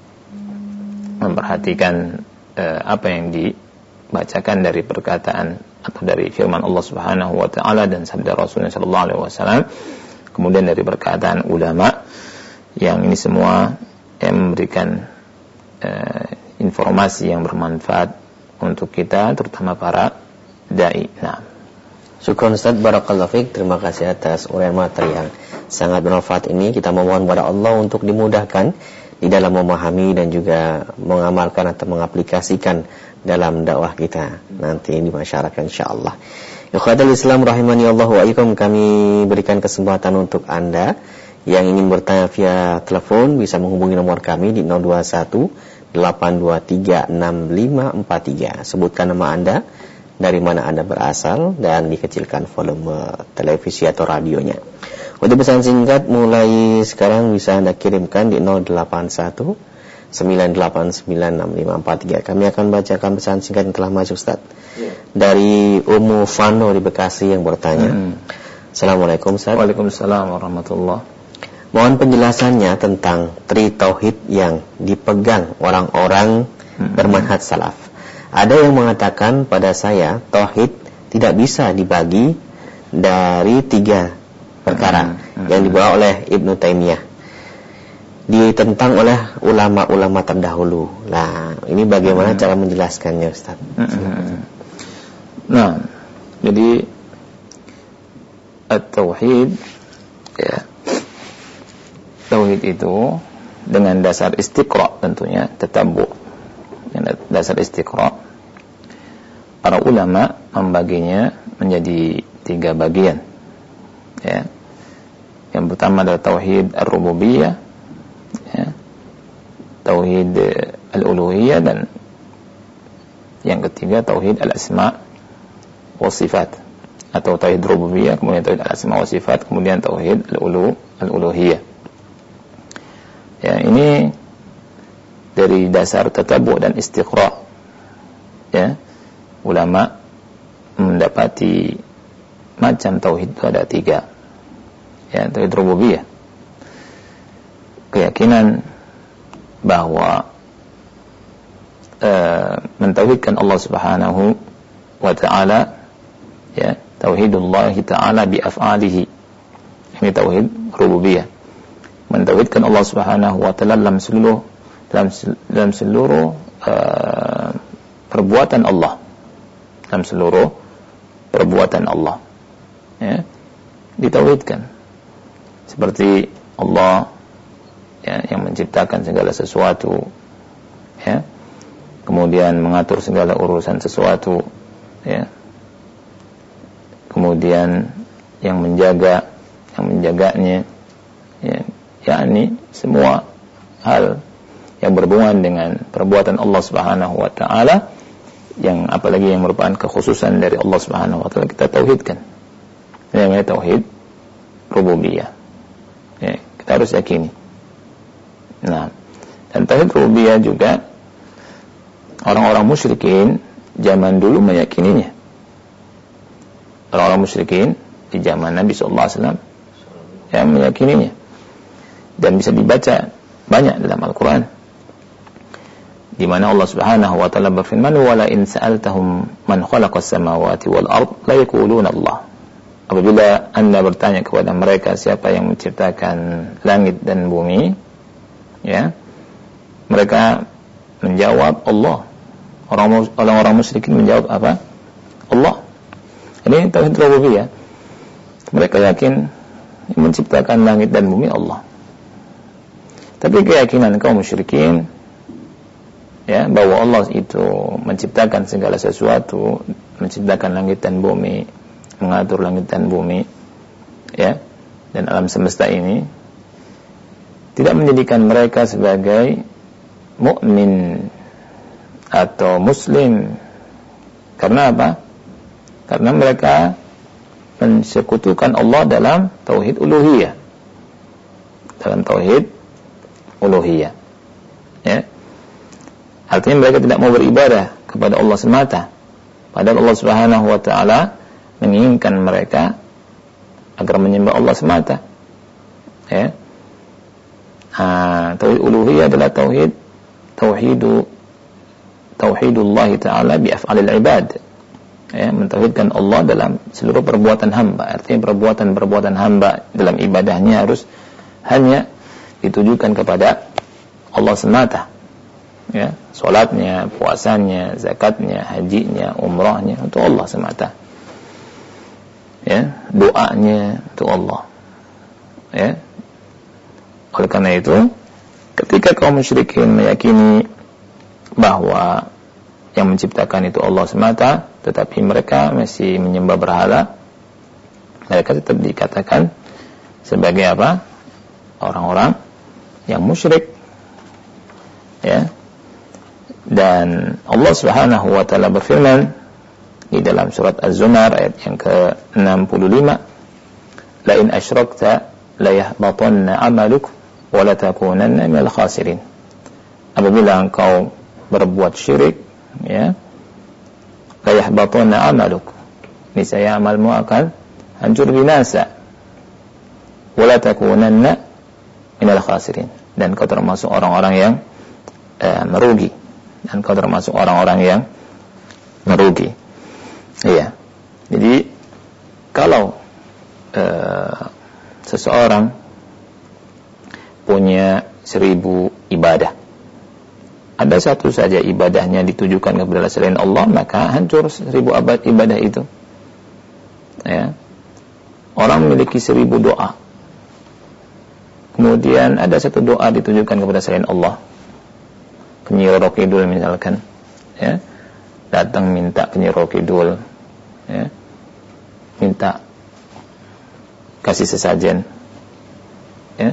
memperhatikan apa yang dibacakan dari perkataan atau dari firman Allah Subhanahu wa taala dan sabda Rasulullah sallallahu alaihi wasallam, kemudian dari perkataan ulama, yang ini semua yang memberikan informasi yang bermanfaat untuk kita, terutama para dai. Nah, syukron Ustaz, barakallahu fiik. Terima kasih atas uraian materi yang sangat bermanfaat ini. Kita memohon kepada Allah untuk dimudahkan di dalam memahami dan juga mengamalkan atau mengaplikasikan dalam dakwah kita nanti di masyarakat insyaallah. Ikhwatul Islam rahimani Allah wa iyyakum, kami berikan kesempatan untuk Anda yang ingin bertanya via telepon bisa menghubungi nomor kami di 021 823 6543. Sebutkan nama Anda, dari mana Anda berasal, dan dikecilkan volume televisi atau radionya. Untuk pesan singkat mulai sekarang bisa Anda kirimkan di 081 9896543. Kami akan bacakan pesan singkat yang telah masuk, Ustaz. Dari Ummu Fano di Bekasi yang bertanya. Assalamualaikum, Ustaz. Waalaikumsalam warahmatullahi. Mohon penjelasannya tentang tri tauhid yang dipegang orang-orang bermanhaj salaf. Ada yang mengatakan pada saya tauhid tidak bisa dibagi dari 3 perkara yang dibawa oleh Ibnu Taimiyah, ditentang oleh ulama-ulama terdahulu. Nah, ini bagaimana cara menjelaskannya, Ustaz? Nah, jadi at-tauhid, ya, tauhid itu dengan dasar istiqra, tentunya tatabbu. Dengan dasar istiqra, para ulama membaginya menjadi 3 bagian. Ya. Yang pertama adalah tauhid ar-rububiyah, ya, tauhid al-uluhiyah, dan yang ketiga tauhid al-asma wa sifat, atau tauhid rububiyah, kemudian tauhid al-asma wa sifat, kemudian tauhid al-uluhiyah. Ya, ini dari dasar tatabu dan istiqra. Ya, ulama mendapati macam tauhid itu ada 3. Ya, tauhid rububiyah, keyakinan bahwa mentauhidkan Allah Subhanahu wa ta'ala, ya, tauhidullah ta'ala bi af'alihi. Ini tauhid rububiyah. Mentauhidkan Allah Subhanahu wa ta'ala dalam seluruh perbuatan Allah. Dalam seluruh perbuatan Allah, ya, ditauhidkan. Seperti Allah, ya, yang menciptakan segala sesuatu, ya, kemudian mengatur segala urusan sesuatu, ya, kemudian yang menjaganya, ya, yakni semua hal yang berhubungan dengan perbuatan Allah Subhanahu wa ta'ala, yang apalagi yang merupakan kekhususan dari Allah Subhanahu wa ta'ala, kita tauhidkan. Ini namanya tauhid rububiyah. Ya, kita harus yakini. Nah, dan tauhid rububiyah juga orang-orang musyrikin zaman dulu meyakininya. Orang-orang musyrikin di zaman Nabi SAW yang meyakininya, dan bisa dibaca banyak dalam Al-Quran, di mana Allah Subhanahu wa ta'ala berfirman, "Wala in sa'altahum man khalaqas samawati wal ard la yaquluna Allah." Apabila Anda bertanya kepada mereka siapa yang menciptakan langit dan bumi, ya, mereka menjawab Allah. Orang-orang musyrikin menjawab apa? Allah. Ini tauhid rububiyah. Mereka yakin yang menciptakan langit dan bumi Allah. Tapi keyakinan kaum musyrikin, ya, bahwa Allah itu menciptakan segala sesuatu, menciptakan langit dan bumi, mengatur langit dan bumi, ya, dan alam semesta ini, tidak menjadikan mereka sebagai mukmin atau muslim. Karena apa? Karena mereka mensekutukan Allah dalam tauhid uluhiyah. Dalam tauhid uluhiyah, ya. Artinya mereka tidak mau beribadah kepada Allah semata, padahal Allah Subhanahu wa ta'ala menginginkan mereka agar menyembah Allah semata, ya. Tauhid uluhiyah adalah tauhidullah ta'ala bi af'alil ibad, ya, mentauhidkan Allah dalam seluruh perbuatan hamba. Artinya perbuatan hamba dalam ibadahnya harus hanya ditujukan kepada Allah semata, ya, salatnya, puasanya, zakatnya, hajinya, umrahnya untuk Allah semata. Ya, doanya untuk Allah. Ya. Oleh karena itu, ketika kaum musyrikin meyakini bahwa yang menciptakan itu Allah semata, tetapi mereka masih menyembah berhala, mereka tetap dikatakan sebagai apa? Orang-orang yang musyrik. Ya. Dan Allah Subhanahu wa taala berfirman di dalam surat Az-Zumar ayat yang ke-65, "La in asyrakta la yahbatanna 'amaluk wa la takunanna minal khasirin." Apabila engkau berbuat syirik, ya, la yahbatanna 'amaluk, niscaya amalmu akan hancur binasa, wa la takunanna minal khasirin, dan kau termasuk orang-orang yang merugi, dan kau termasuk orang-orang yang merugi. Iya. Jadi kalau seseorang punya 1000 ibadah, ada satu saja ibadahnya ditujukan kepada selain Allah, maka hancur 1000 ibadah itu. Ya. Orang memiliki 1000 doa, kemudian ada satu doa ditujukan kepada selain Allah. Penyi Roro Kidul misalkan, ya, datang minta Penyi Roro Kidul, ya, minta kasih sesajen, ya.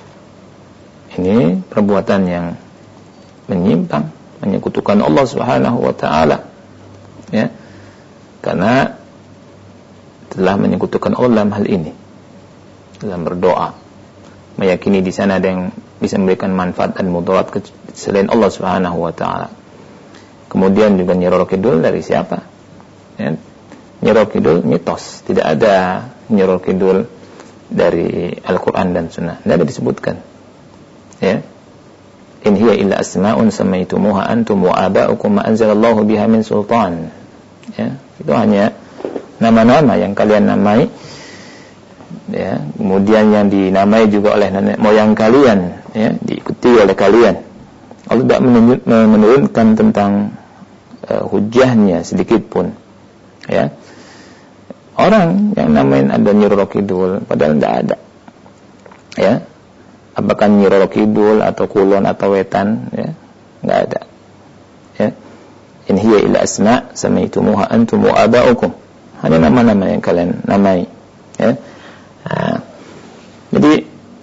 Ini perbuatan yang menyimpang, menyekutukan Allah Subhanahu wa taala, ya, karena telah menyekutukan Allah dalam hal ini, dalam berdoa, meyakini di sana ada yang bisa memberikan manfaat dan mudarat selain Allah Subhanahu wa taala. Kemudian juga Nyi Roro Kidul dari siapa? Ya, Nyi Roro Kidul mitos, tidak ada Nyi Roro Kidul dari Al-Qur'an dan Sunnah, tidak ada disebutkan. Ya. In hiya illa asma'un samaitumuha antum wa aba'ukum ma anzalallahu biha min sultan. Ya, itu hanya nama-nama yang kalian namai, ya, kemudian yang dinamai juga oleh nenek moyang kalian, ya, diikuti oleh kalian. Allah tidak menurunkan tentang hujahnya sedikit pun, ya. Orang yang namain ada Nyi Roro Kidul padahal tidak ada, ya. Apakah Nyi Roro Kidul atau Kulon atau Wetan, ya, tidak ada, ya. In hiya illa asma' samaitumuha antum wa aba'ukum, hanya nama-nama yang kalian namai, ya. Nah, jadi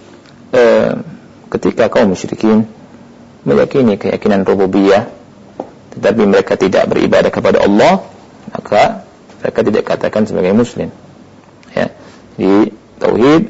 ketika kaum musyrikin meyakini keyakinan rububiyah, tetapi mereka tidak beribadah kepada Allah, maka mereka tidak katakan sebagai muslim. Ya, di tauhid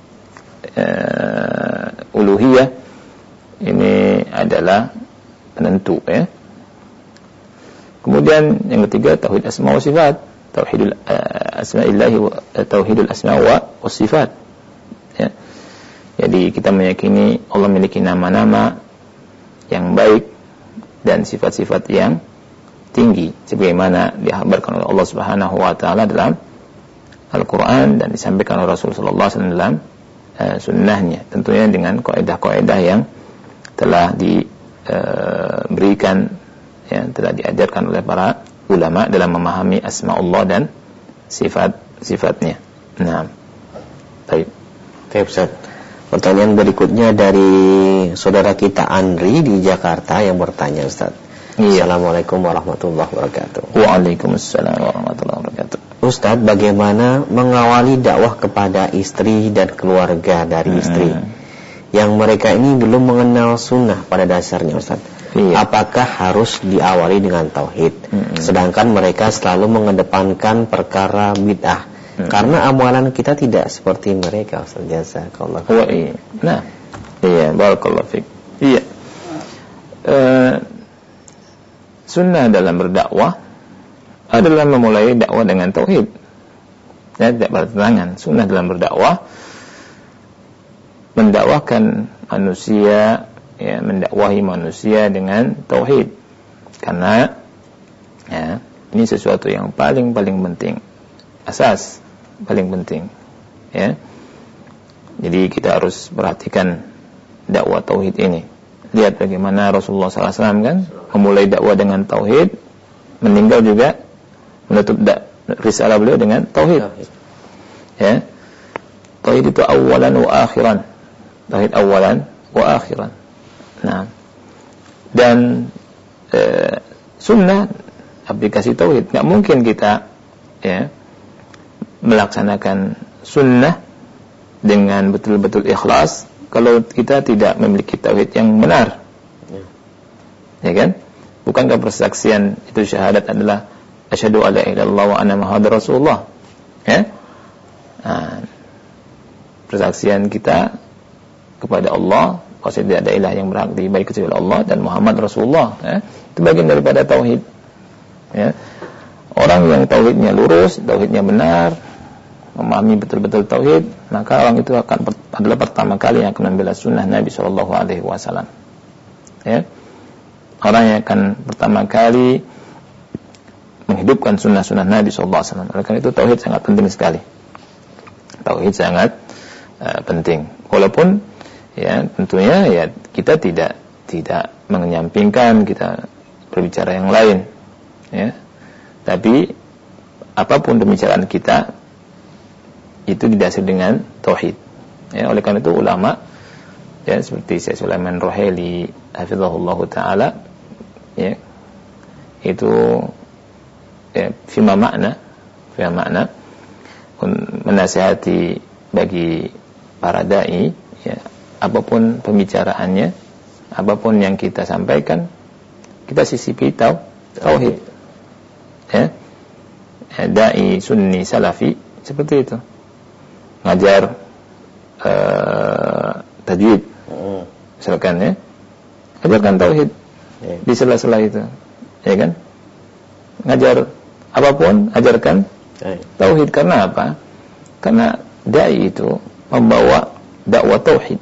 uluhiyah ini adalah penentu, ya. Kemudian yang ketiga tauhid asma wa sifat, tauhidul asma'illahi wa tauhidul asma wa sifat. Ya. Jadi kita meyakini Allah memiliki nama-nama yang baik dan sifat-sifat yang tinggi sebagaimana dihabarkan oleh Allah Subhanahu wa taala dalam Al-Qur'an dan disampaikan oleh Rasul sallallahu alaihi wasallam dalam sunnahnya, tentunya dengan kaidah-kaidah yang telah diberikan, ya, telah diajarkan oleh para ulama dalam memahami asma Allah dan sifat-sifatnya. Nah, baik. Baik, Ustaz. Pertanyaan berikutnya dari saudara kita Andri di Jakarta yang bertanya, Ustaz. Iya. Assalamualaikum warahmatullahi wabarakatuh. Waalaikumsalam warahmatullahi wabarakatuh. Ustaz, bagaimana mengawali dakwah kepada istri dan keluarga dari istri yang mereka ini belum mengenal sunnah pada dasarnya, Ustaz? Iya. Apakah harus diawali dengan tauhid, sedangkan mereka selalu mengedepankan perkara bid'ah? Karena amalan kita tidak seperti mereka, Ustaz. Jazakallah. Iya. Nah, iya, barakallahu fiik. Iya. Sunnah dalam berdakwah adalah memulai dakwah dengan tauhid. Ya, tidak bertentangan. Sunnah dalam berdakwah mendakwahkan manusia, ya, mendakwahi manusia dengan tauhid. Karena, ya, ini sesuatu yang paling penting, asas paling penting, ya. Jadi kita harus perhatikan dakwah tauhid ini. lihat bagaimana Rasulullah SAW kan memulai dakwah dengan tauhid, meninggal juga menutup risalah beliau dengan tauhid. Ya. Tauhid itu awalan wa akhiran. Tauhid awalan wa akhiran. Nah, dan sunnah aplikasi tauhid, nggak mungkin kita ya melaksanakan sunnah dengan betul-betul ikhlas kalau kita tidak memiliki tauhid yang benar. Ya kan? Bukankah persaksian itu syahadat adalah asyhadu alla ilaha illallah wa anna muhammadar rasulullah? Ya? Nah, persaksian kita kepada Allah bahwa tidak ada ilah yang berhak diibadahi kecuali Allah dan Muhammad Rasulullah, ya? Itu bagian daripada tauhid. Ya. Orang yang tauhidnya lurus, tauhidnya benar, memahami betul-betul tauhid, maka orang itu adalah pertama kali yang akan membela sunnah Nabi SAW. Ya. Orang yang akan pertama kali menghidupkan sunnah-sunnah Nabi SAW. Oleh karena itu tauhid sangat penting sekali. Tauhid sangat penting. Walaupun ya tentunya ya kita tidak menyampingkan kita berbicara yang lain, ya. Tapi apapun pembicaraan kita itu didasari dengan tauhid. Ya, oleh karena itu ulama ya seperti Syekh Sulaiman Ruhaili hafizahullah taala ya itu ya fima makna menasihati bagi para dai ya, apapun pembicaraannya, apapun yang kita sampaikan, kita sisipi tauhid. Ya. Dai sunni salafi seperti itu. Ngajar tajwid. Misalkan ya. Ajarkan tauhid di sela-sela itu. Ya kan? Ngajar apapun, ajarkan tauhid. Karena apa? Karena dai itu membawa dakwah tauhid.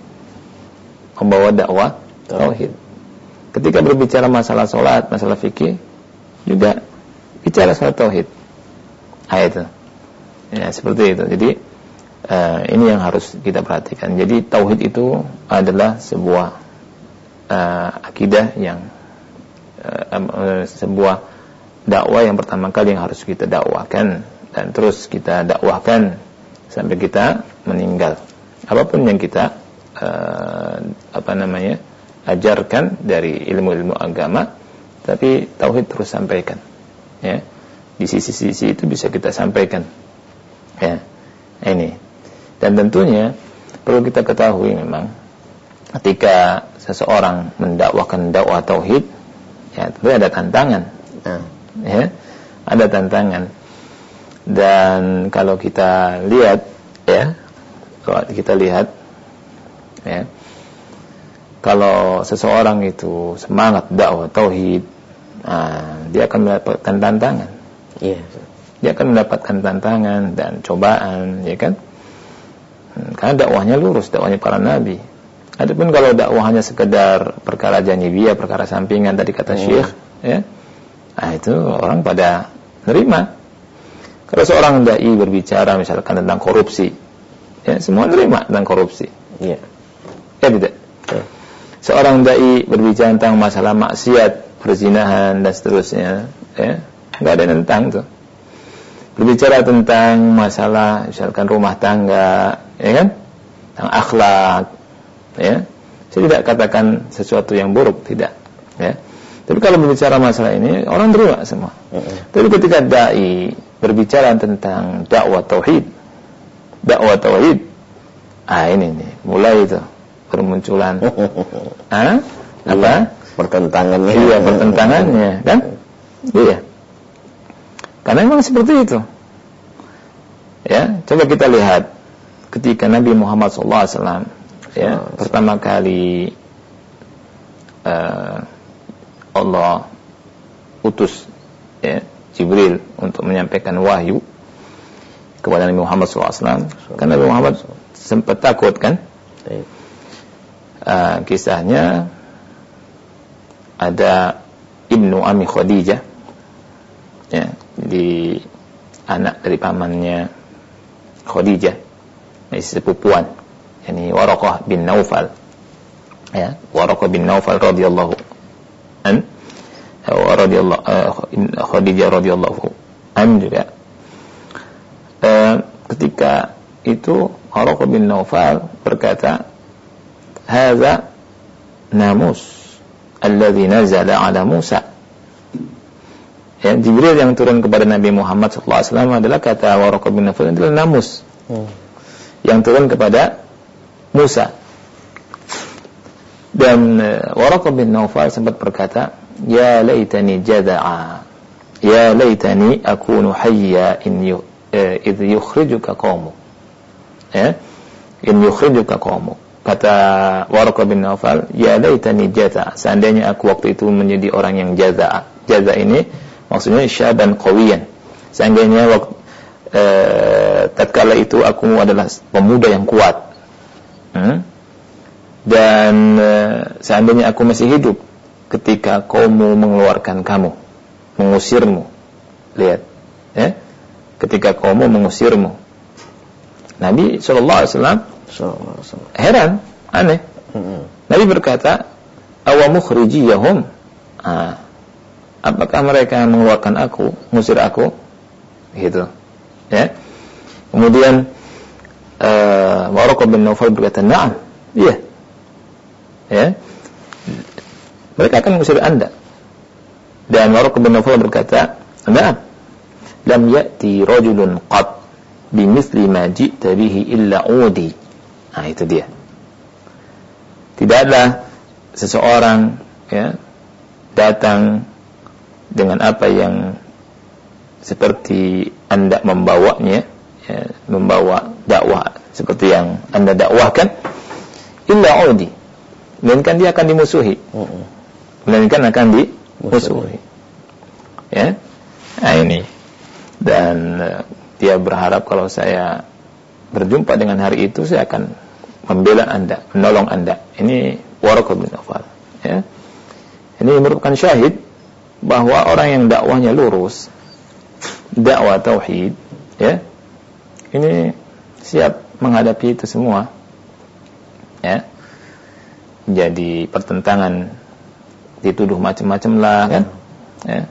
Ketika berbicara masalah salat, masalah fikih, juga bicara soal tauhid. Itu. Ya, seperti itu. Jadi ini yang harus kita perhatikan. Jadi tauhid itu adalah sebuah akidah yang sebuah dakwah yang pertama kali yang harus kita dakwahkan dan terus kita dakwahkan sampai kita meninggal. Apapun yang kita ajarkan dari ilmu-ilmu agama, tapi tauhid terus sampaikan. Ya, di sisi-sisi itu bisa kita sampaikan. Ya, ini. Dan tentunya perlu kita ketahui memang ketika seseorang mendakwahkan dakwah tauhid, ya tentu ada tantangan. Ya, ada tantangan. Dan kalau kita lihat, ya, kalau seseorang itu semangat dakwah tauhid, dia akan mendapatkan tantangan. Iya. Dia akan mendapatkan tantangan dan cobaan, ya kan? Karena dakwahnya lurus, dakwahnya para nabi. Adapun kalau dakwahnya sekedar perkara janibiyah, perkara sampingan tadi kata Syekh, ya. Itu orang pada nerima. Kalau seorang dai berbicara misalkan tentang korupsi, ya semua nerima tentang korupsi. Iya. Ya tidak. Ya. Seorang dai berbicara tentang masalah maksiat, perzinahan dan seterusnya, ya, nggak ada tentang tuh. Berbicara tentang masalah misalkan rumah tangga, ya kan, tentang akhlak, ya, saya tidak katakan sesuatu yang buruk, tidak, ya. Tapi kalau berbicara masalah ini orang terima semua. Tapi ketika dai berbicara tentang dakwah tauhid, ini nih mulai itu bermunculan pertentangannya. Iya, pertentangannya kan? Iya. Karena memang seperti itu. Ya, coba kita lihat ketika Nabi Muhammad SAW ya, pertama kali Allah utus ya, Jibril untuk menyampaikan wahyu kepada Nabi Muhammad SAW. Karena Nabi Muhammad sempat takut kan? Kisahnya ada Ibnu Ami Khadijah, ya, di anak dari pamannya Khadijah, sepupuan, yakni Waraqah bin Naufal. Ya, Waraqah bin Naufal radhiyallahu an, Khadijah radhiyallahu an juga. Ketika itu Waraqah bin Naufal berkata, "Hadza namus alladzi nazala ala Musa." Ya, Jibril yang turun kepada Nabi Muhammad SAW adalah, kata Waraqah bin Naufal, adalah namus yang turun kepada Musa. Dan Waraqah bin Naufal sempat berkata, "Ya laitani jada'a, ya laitani akunu hayya idh yukhrijuka qaumuk." Ya, in yukhrijuka qaumuk. Kata Waraqah bin Naufal, "Ya laitani jada'a, seandainya aku waktu itu menjadi orang yang jada'a." Jada'a ini maksudnya syaban qawiyan. Seandainya tatkala itu aku adalah pemuda yang kuat. Dan seandainya aku masih hidup ketika kaummu mengeluarkan kamu, mengusirmu. Lihat, ya. Ketika kaummu mengusirmu. Nabi SAW heran, aneh. Nabi berkata, "Awa mukhrijiyahum?" Apakah mereka mengeluarkan aku, mengusir aku? Gitu. Ya. Kemudian Waraqah bin Naufal berkata, "Na'am." Iya. Ya. Mereka akan mengusir Anda. Dan Waraqah bin Naufal berkata, "Na'am. Lam ya'ti rajulun qad bimithli ma ji'ta bihi illa udi." Nah, itu dia. Tidaklah seseorang, ya, datang dengan apa yang seperti Anda membawanya, ya, membawa dakwah seperti yang Anda dakwahkan, illa udi, melainkan dia akan dimusuhi, melainkan akan dimusuhi. Ya, nah ini. Dan dia berharap kalau saya berjumpa dengan hari itu, saya akan membela Anda, menolong Anda. Ini Waraqah bin Naufal. Ya, ini merupakan syahid bahwa orang yang dakwahnya lurus, dakwah tauhid, ya, ini siap menghadapi itu semua. Ya, jadi pertentangan, dituduh macam-macam lah, kan? Ya.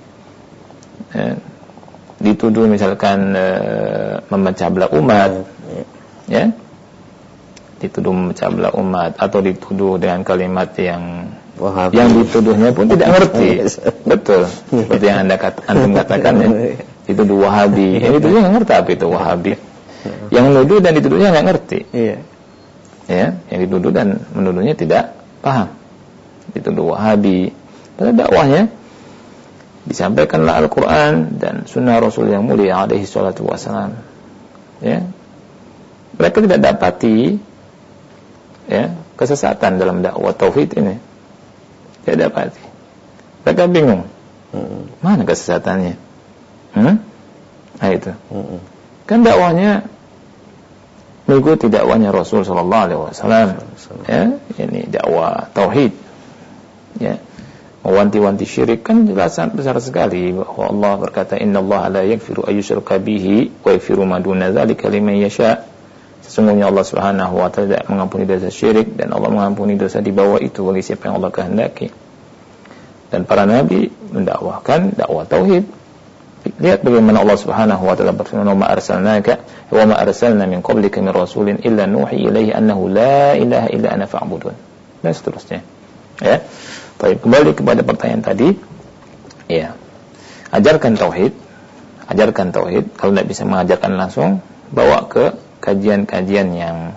Dituduh misalkan memecah belah umat, ya, dituduh memecah belah umat, atau dituduh dengan kalimat yang Wahabi, yang dituduhnya pun tidak ngerti. Betul, seperti yang antum katakan, ya. Dituduh Wahabi, yang dituduhnya nggak ngerti apa itu Wahabi. Yang menuduh dan dituduhnya nggak ngerti. Ya, yang dituduh dan menuduhnya tidak paham. Dituduh Wahabi. Pada dakwahnya disampaikanlah Al-Quran dan Sunnah Rasul yang mulia alaihi salatu wassalam. Ya, mereka tidak dapati, ya, kesesatan dalam dakwah tauhid ini. Tidak dapati. Mereka bingung. Mana kesesatannya? Nah itu. Kan dakwahnya mengikuti dakwahnya Rasul sallallahu alaihi wasallam. Ya, ini dakwah tauhid. Ya. Mewanti-wanti syirik kan jelas besar sekali bahwa Allah berkata, "Innallaha la yaghfiru ayyushraka bihi wa yaghfiru ma duna dzalika liman yasha." Sesungguhnya Allah Subhanahu wa taala tidak mengampuni dosa syirik, dan Allah mengampuni dosa di bawah itu bagi siapa yang Allah kehendaki. Dan para nabi mendakwahkan dakwah tauhid. Lihat bagaimana Allah Subhanahu wa taala berfirman, "Wa ma arsalna min qablika min rasulin illa nuhi ilaihi annahu la ilaha illa ana fa'budun." Dan seterusnya. Ya. Baik, kembali kepada pertanyaan tadi. Ya. Ajarkan tauhid. Kalau tidak bisa mengajarkan langsung, bawa ke kajian-kajian yang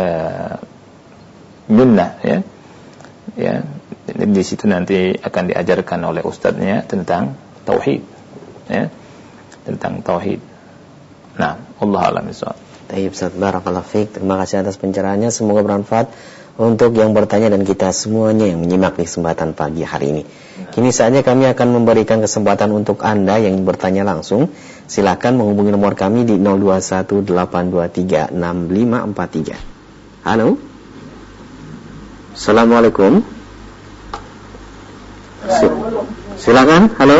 sunnah, ya. Ya, di situ nanti akan diajarkan oleh ustadznya tentang tauhid, ya. Tentang tauhid. Nah, Allah a'lam bishawab. Baik, Ustaz, barakallahu fiik. Terima kasih atas pencerahannya, semoga bermanfaat untuk yang bertanya dan kita semuanya yang menyimak di kesempatan pagi hari ini. Kini saatnya kami akan memberikan kesempatan untuk Anda yang bertanya langsung. Silakan menghubungi nomor kami di 0218236543. Halo. Assalamualaikum. Silakan. Halo.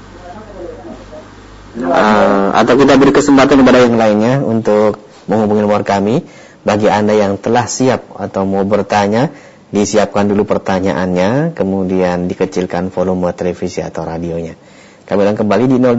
Atau kita beri kesempatan kepada yang lainnya untuk menghubungi nomor kami. Bagi Anda yang telah siap atau mau bertanya, disiapkan dulu pertanyaannya, kemudian dikecilkan volume televisi atau radionya. Kami ulang kembali di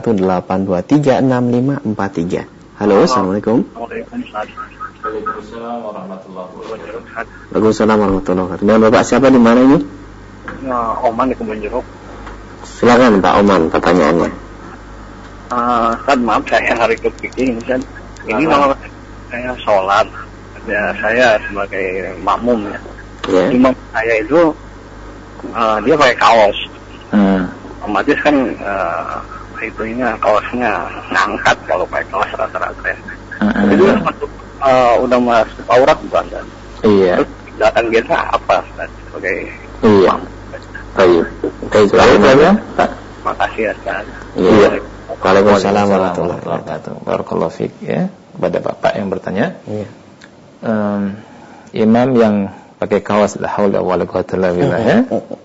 0218236543. Halo, assalamualaikum. Waalaikumsalam warahmatullahi wabarakatuh. Waalaikumsalam warahmatullahi wabarakatuh. Dan Bapak siapa di mana ini? Oman di Kebun Jeruk. Silakan Pak Oman, pertanyaannya. Ustaz, maaf saya hari kepiting Ustaz. Ini kalau saya sholat, ya saya sebagai makmum ya. Imam saya itu dia pakai kaos. Otomatis kan itunya kaosnya ngangkat kalau pakai kaos rata-rata ya. Itu udah masuk aurat bukan kan? Iya. Terus tindakan biasa apa Ustaz sebagai Iya. Baik. Baik, Pak. Makasih ya Ustaz. Iya. Waalaikumsalam warahmatullahi wabarakatuh. Barakallahu fiik ya kepada Bapak yang bertanya. Iya. Imam yang pakai kaos, la haula wala quwwata illa billah ya.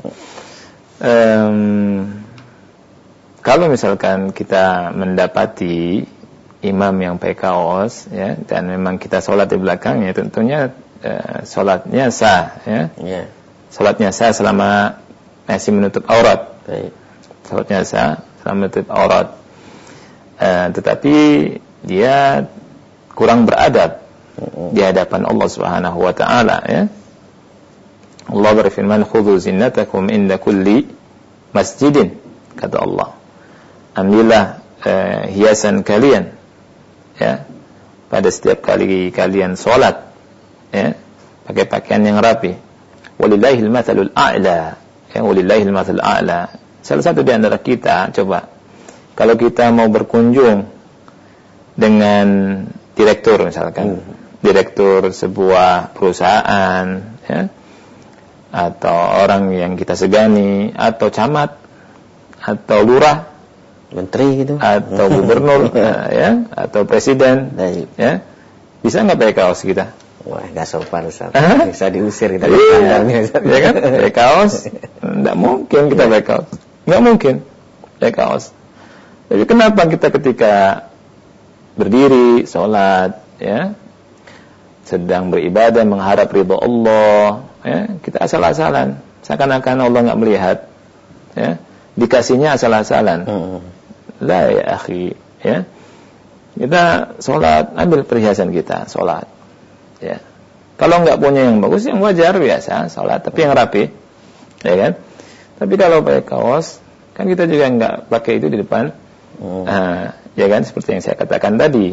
Kalau misalkan kita mendapati imam yang pakai kaos ya, dan memang kita sholat di belakangnya, tentunya sholatnya sah ya. Iya. Sholatnya sah selama masih menutup aurat. Baik. Sholatnya sah selama menutup aurat. Tetapi dia kurang beradab di hadapan Allah Subhanahu wa taala ya. Allah berfirman, "Khudhu zinatakum inda kulli masjidin." Kata Allah, ambillah hiasan kalian ya pada setiap kali kalian sholat ya, pakai pakaian yang rapi. Walillahil mathalul a'la ya, walillahil mathalul a'la. Salah satu di antara kita, coba kalau kita mau berkunjung dengan direktur misalkan, direktur sebuah perusahaan ya, atau orang yang kita segani, atau camat, atau lurah, menteri gitu, atau gubernur ya, atau presiden ya, bisa nggak pakai kaos kita? Wah, nggak sopan Ustaz. Bisa diusir kita. Iya, ya kan? Pakai kaos, nggak mungkin kita pakai kaos, nggak mungkin pakai kaos. Jadi kenapa kita ketika berdiri sholat ya, sedang beribadah mengharap ridha Allah ya, kita asal-asalan, seakan-akan Allah nggak melihat ya, dikasihnya asal-asalan. La ya akhi ya, kita sholat ambil perhiasan kita sholat ya. Kalau nggak punya yang bagus, yang wajar biasa sholat, tapi yang rapi ya kan. Tapi kalau pakai kaos kan kita juga nggak pakai itu di depan ya kan, seperti yang saya katakan tadi.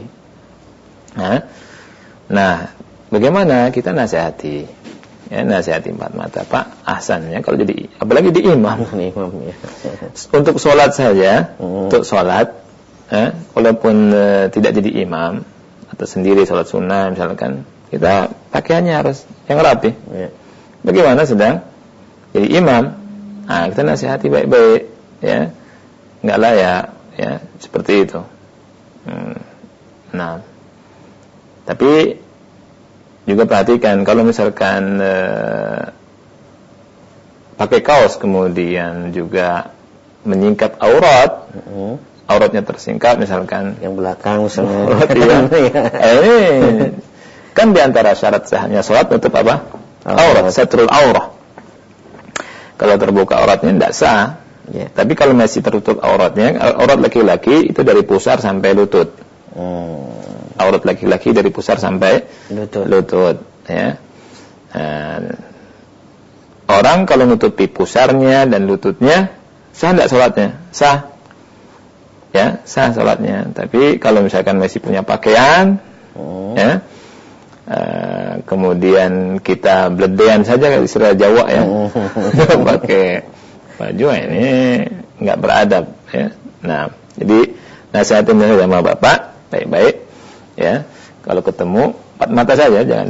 Nah, bagaimana kita nasihati ya, nasihati empat mata Pak, ahsannya kalau jadi, apalagi di imam ya. Untuk sholat saja, untuk sholat walaupun tidak jadi imam atau sendiri sholat sunnah misalkan, kita pakaiannya harus yang rapi ya. Bagaimana sedang jadi imam, kita nasihati baik-baik ya, nggak layak ya, seperti itu. Nah, tapi juga perhatikan kalau misalkan pakai kaos kemudian juga menyingkap aurat, auratnya tersingkap misalkan yang belakang misalnya. Kan di antara syarat sahnya salat tutup apa? Aurat, satrul aurah. Kalau terbuka auratnya tidak sah. Yeah. Tapi kalau masih tertutup auratnya, aurat laki-laki itu dari pusar sampai lutut. Aurat laki-laki dari pusar sampai lutut ya. Orang kalau nutupi pusarnya dan lututnya, sah tidak sholatnya? Sah ya, sah sholatnya. Tapi kalau misalkan masih punya pakaian ya, kemudian kita bledean saja istilah Jawa ya, pakai baju ini nggak beradab ya. Nah, jadi nasihatin sama Bapak baik-baik ya, kalau ketemu empat mata saja, jangan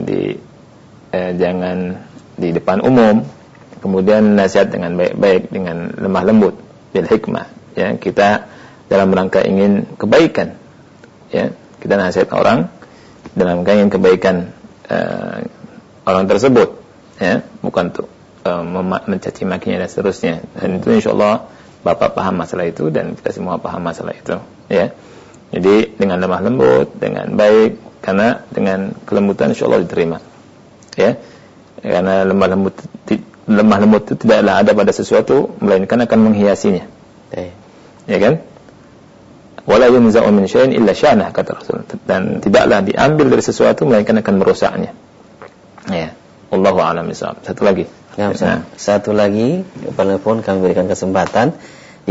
di depan umum. Kemudian nasihat dengan baik-baik, dengan lemah lembut, bil hikmah ya. Kita dalam rangka ingin kebaikan ya, kita nasihat orang dalam rangka ingin kebaikan orang tersebut ya, bukan untuk mencaci makinya dan seterusnya. Dan itu insyaallah Bapak paham masalah itu dan kita semua paham masalah itu ya. Jadi dengan lemah lembut, dengan baik, karena dengan kelembutan insyaallah diterima ya. Karena lemah lembut itu tidaklah ada pada sesuatu melainkan akan menghiasinya. Ya kan? Wala yunza'u min syai'in illa sya'nah, kata Rasul. Dan tidaklah diambil dari sesuatu melainkan akan merusaknya. Ya. Allahu a'lam bishawab. Satu lagi. Ya, satu lagi penelpon kami berikan kesempatan di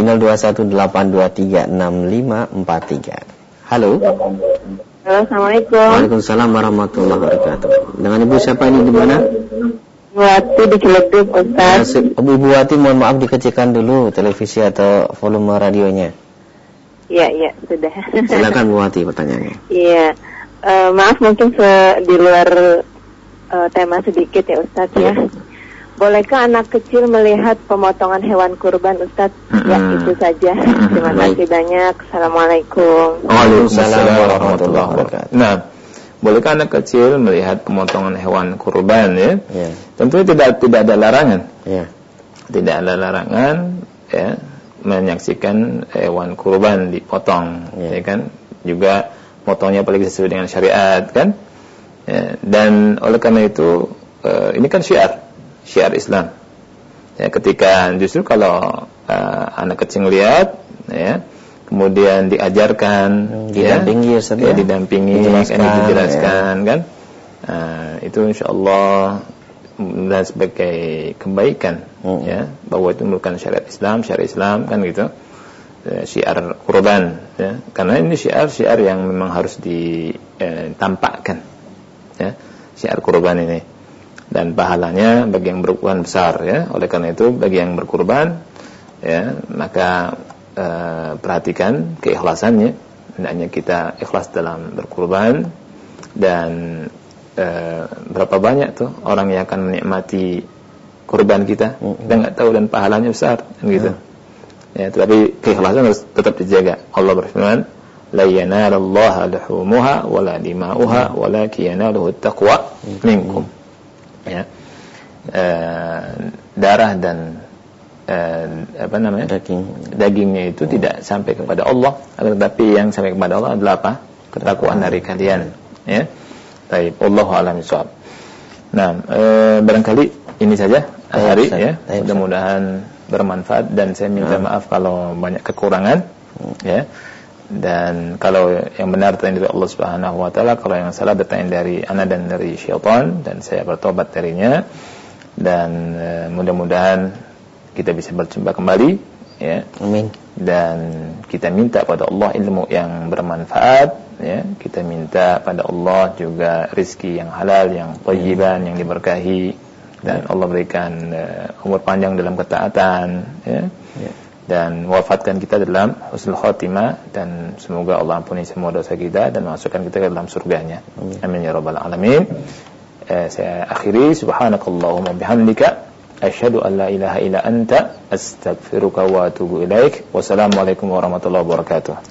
0218236543. Halo. Assalamualaikum. Waalaikumsalam warahmatullahi wabarakatuh. Dengan Ibu siapa ini, di mana? Wati di Ciledug, Ustaz. Ibu Wati, mohon maaf dikecilkan dulu televisi atau volume radionya. Iya, sudah. Silakan Bu Wati pertanyaannya. Iya. Maaf mungkin di luar tema sedikit ya Ustaz ya. Bolehkah anak kecil melihat pemotongan hewan kurban, Ustaz? Ya, itu saja. Terima kasih banyak. Assalamualaikum. Waalaikumsalam warahmatullahi wabarakatuh. Nah, bolehkah anak kecil melihat pemotongan hewan kurban ya? Ya. Tentunya tidak ada larangan. Ya. Tidak ada larangan ya menyaksikan hewan kurban dipotong, ya kan? Juga potongnya apalagi sesuai dengan syariat kan? Ya. Dan oleh karena itu ini kan syiar Islam. Ya, ketika justru kalau anak kecil lihat, ya, kemudian diajarkan, didampingi, ya, didampingi, dijelaskan, ya. Kan, itu insyaallah dan sebagai kebaikan, ya, bahwa itu merupakan syariat Islam kan gitu, syiar kurban, ya, karena ini syiar yang memang harus ditampakkan, ya, syiar kurban ini. Dan pahalanya bagi yang berkurban besar ya. Oleh karena itu bagi yang berkurban ya, maka perhatikan keikhlasannya. Hendaknya kita ikhlas dalam berkurban. Dan berapa banyak tuh orang yang akan menikmati kurban kita, kita nggak tahu, dan pahalanya besar kan gitu. Ya, tetapi keikhlasan harus tetap dijaga. Allah berfirman, la yanalallaha luhumuha wala dima'uha walakin yanaluhu taqwa minkum. Ya, darah dan dagingnya itu tidak sampai kepada Allah, tetapi yang sampai kepada Allah adalah apa? Ketakwaan dari kalian. Ya, baik. Wallahu a'lam bishawab. Nah, barangkali ini saja hari ya. Mudah-mudahan bermanfaat dan saya minta maaf kalau banyak kekurangan. Ya. Dan kalau yang benar datang dari Allah Subhanahu wa taala, kalau yang salah datang dari ana dan dari syaitan, dan saya bertobat darinya. Dan mudah-mudahan kita bisa berjumpa kembali ya. Amin. Dan kita minta pada Allah ilmu yang bermanfaat ya. Kita minta pada Allah juga rezeki yang halal, yang thayyiban, yang diberkahi, dan Allah berikan umur panjang dalam ketaatan ya. Dan wafatkan kita dalam husnul khotimah, dan semoga Allah ampuni semua dosa kita dan masukkan kita ke dalam surganya. Amin ya rabbal alamin. Saya akhiri, subhanakallahumma bihamdika asyhadu an la ilaha illa anta astaghfiruka wa atubu ilaik. Wassalamualaikum warahmatullahi wabarakatuh.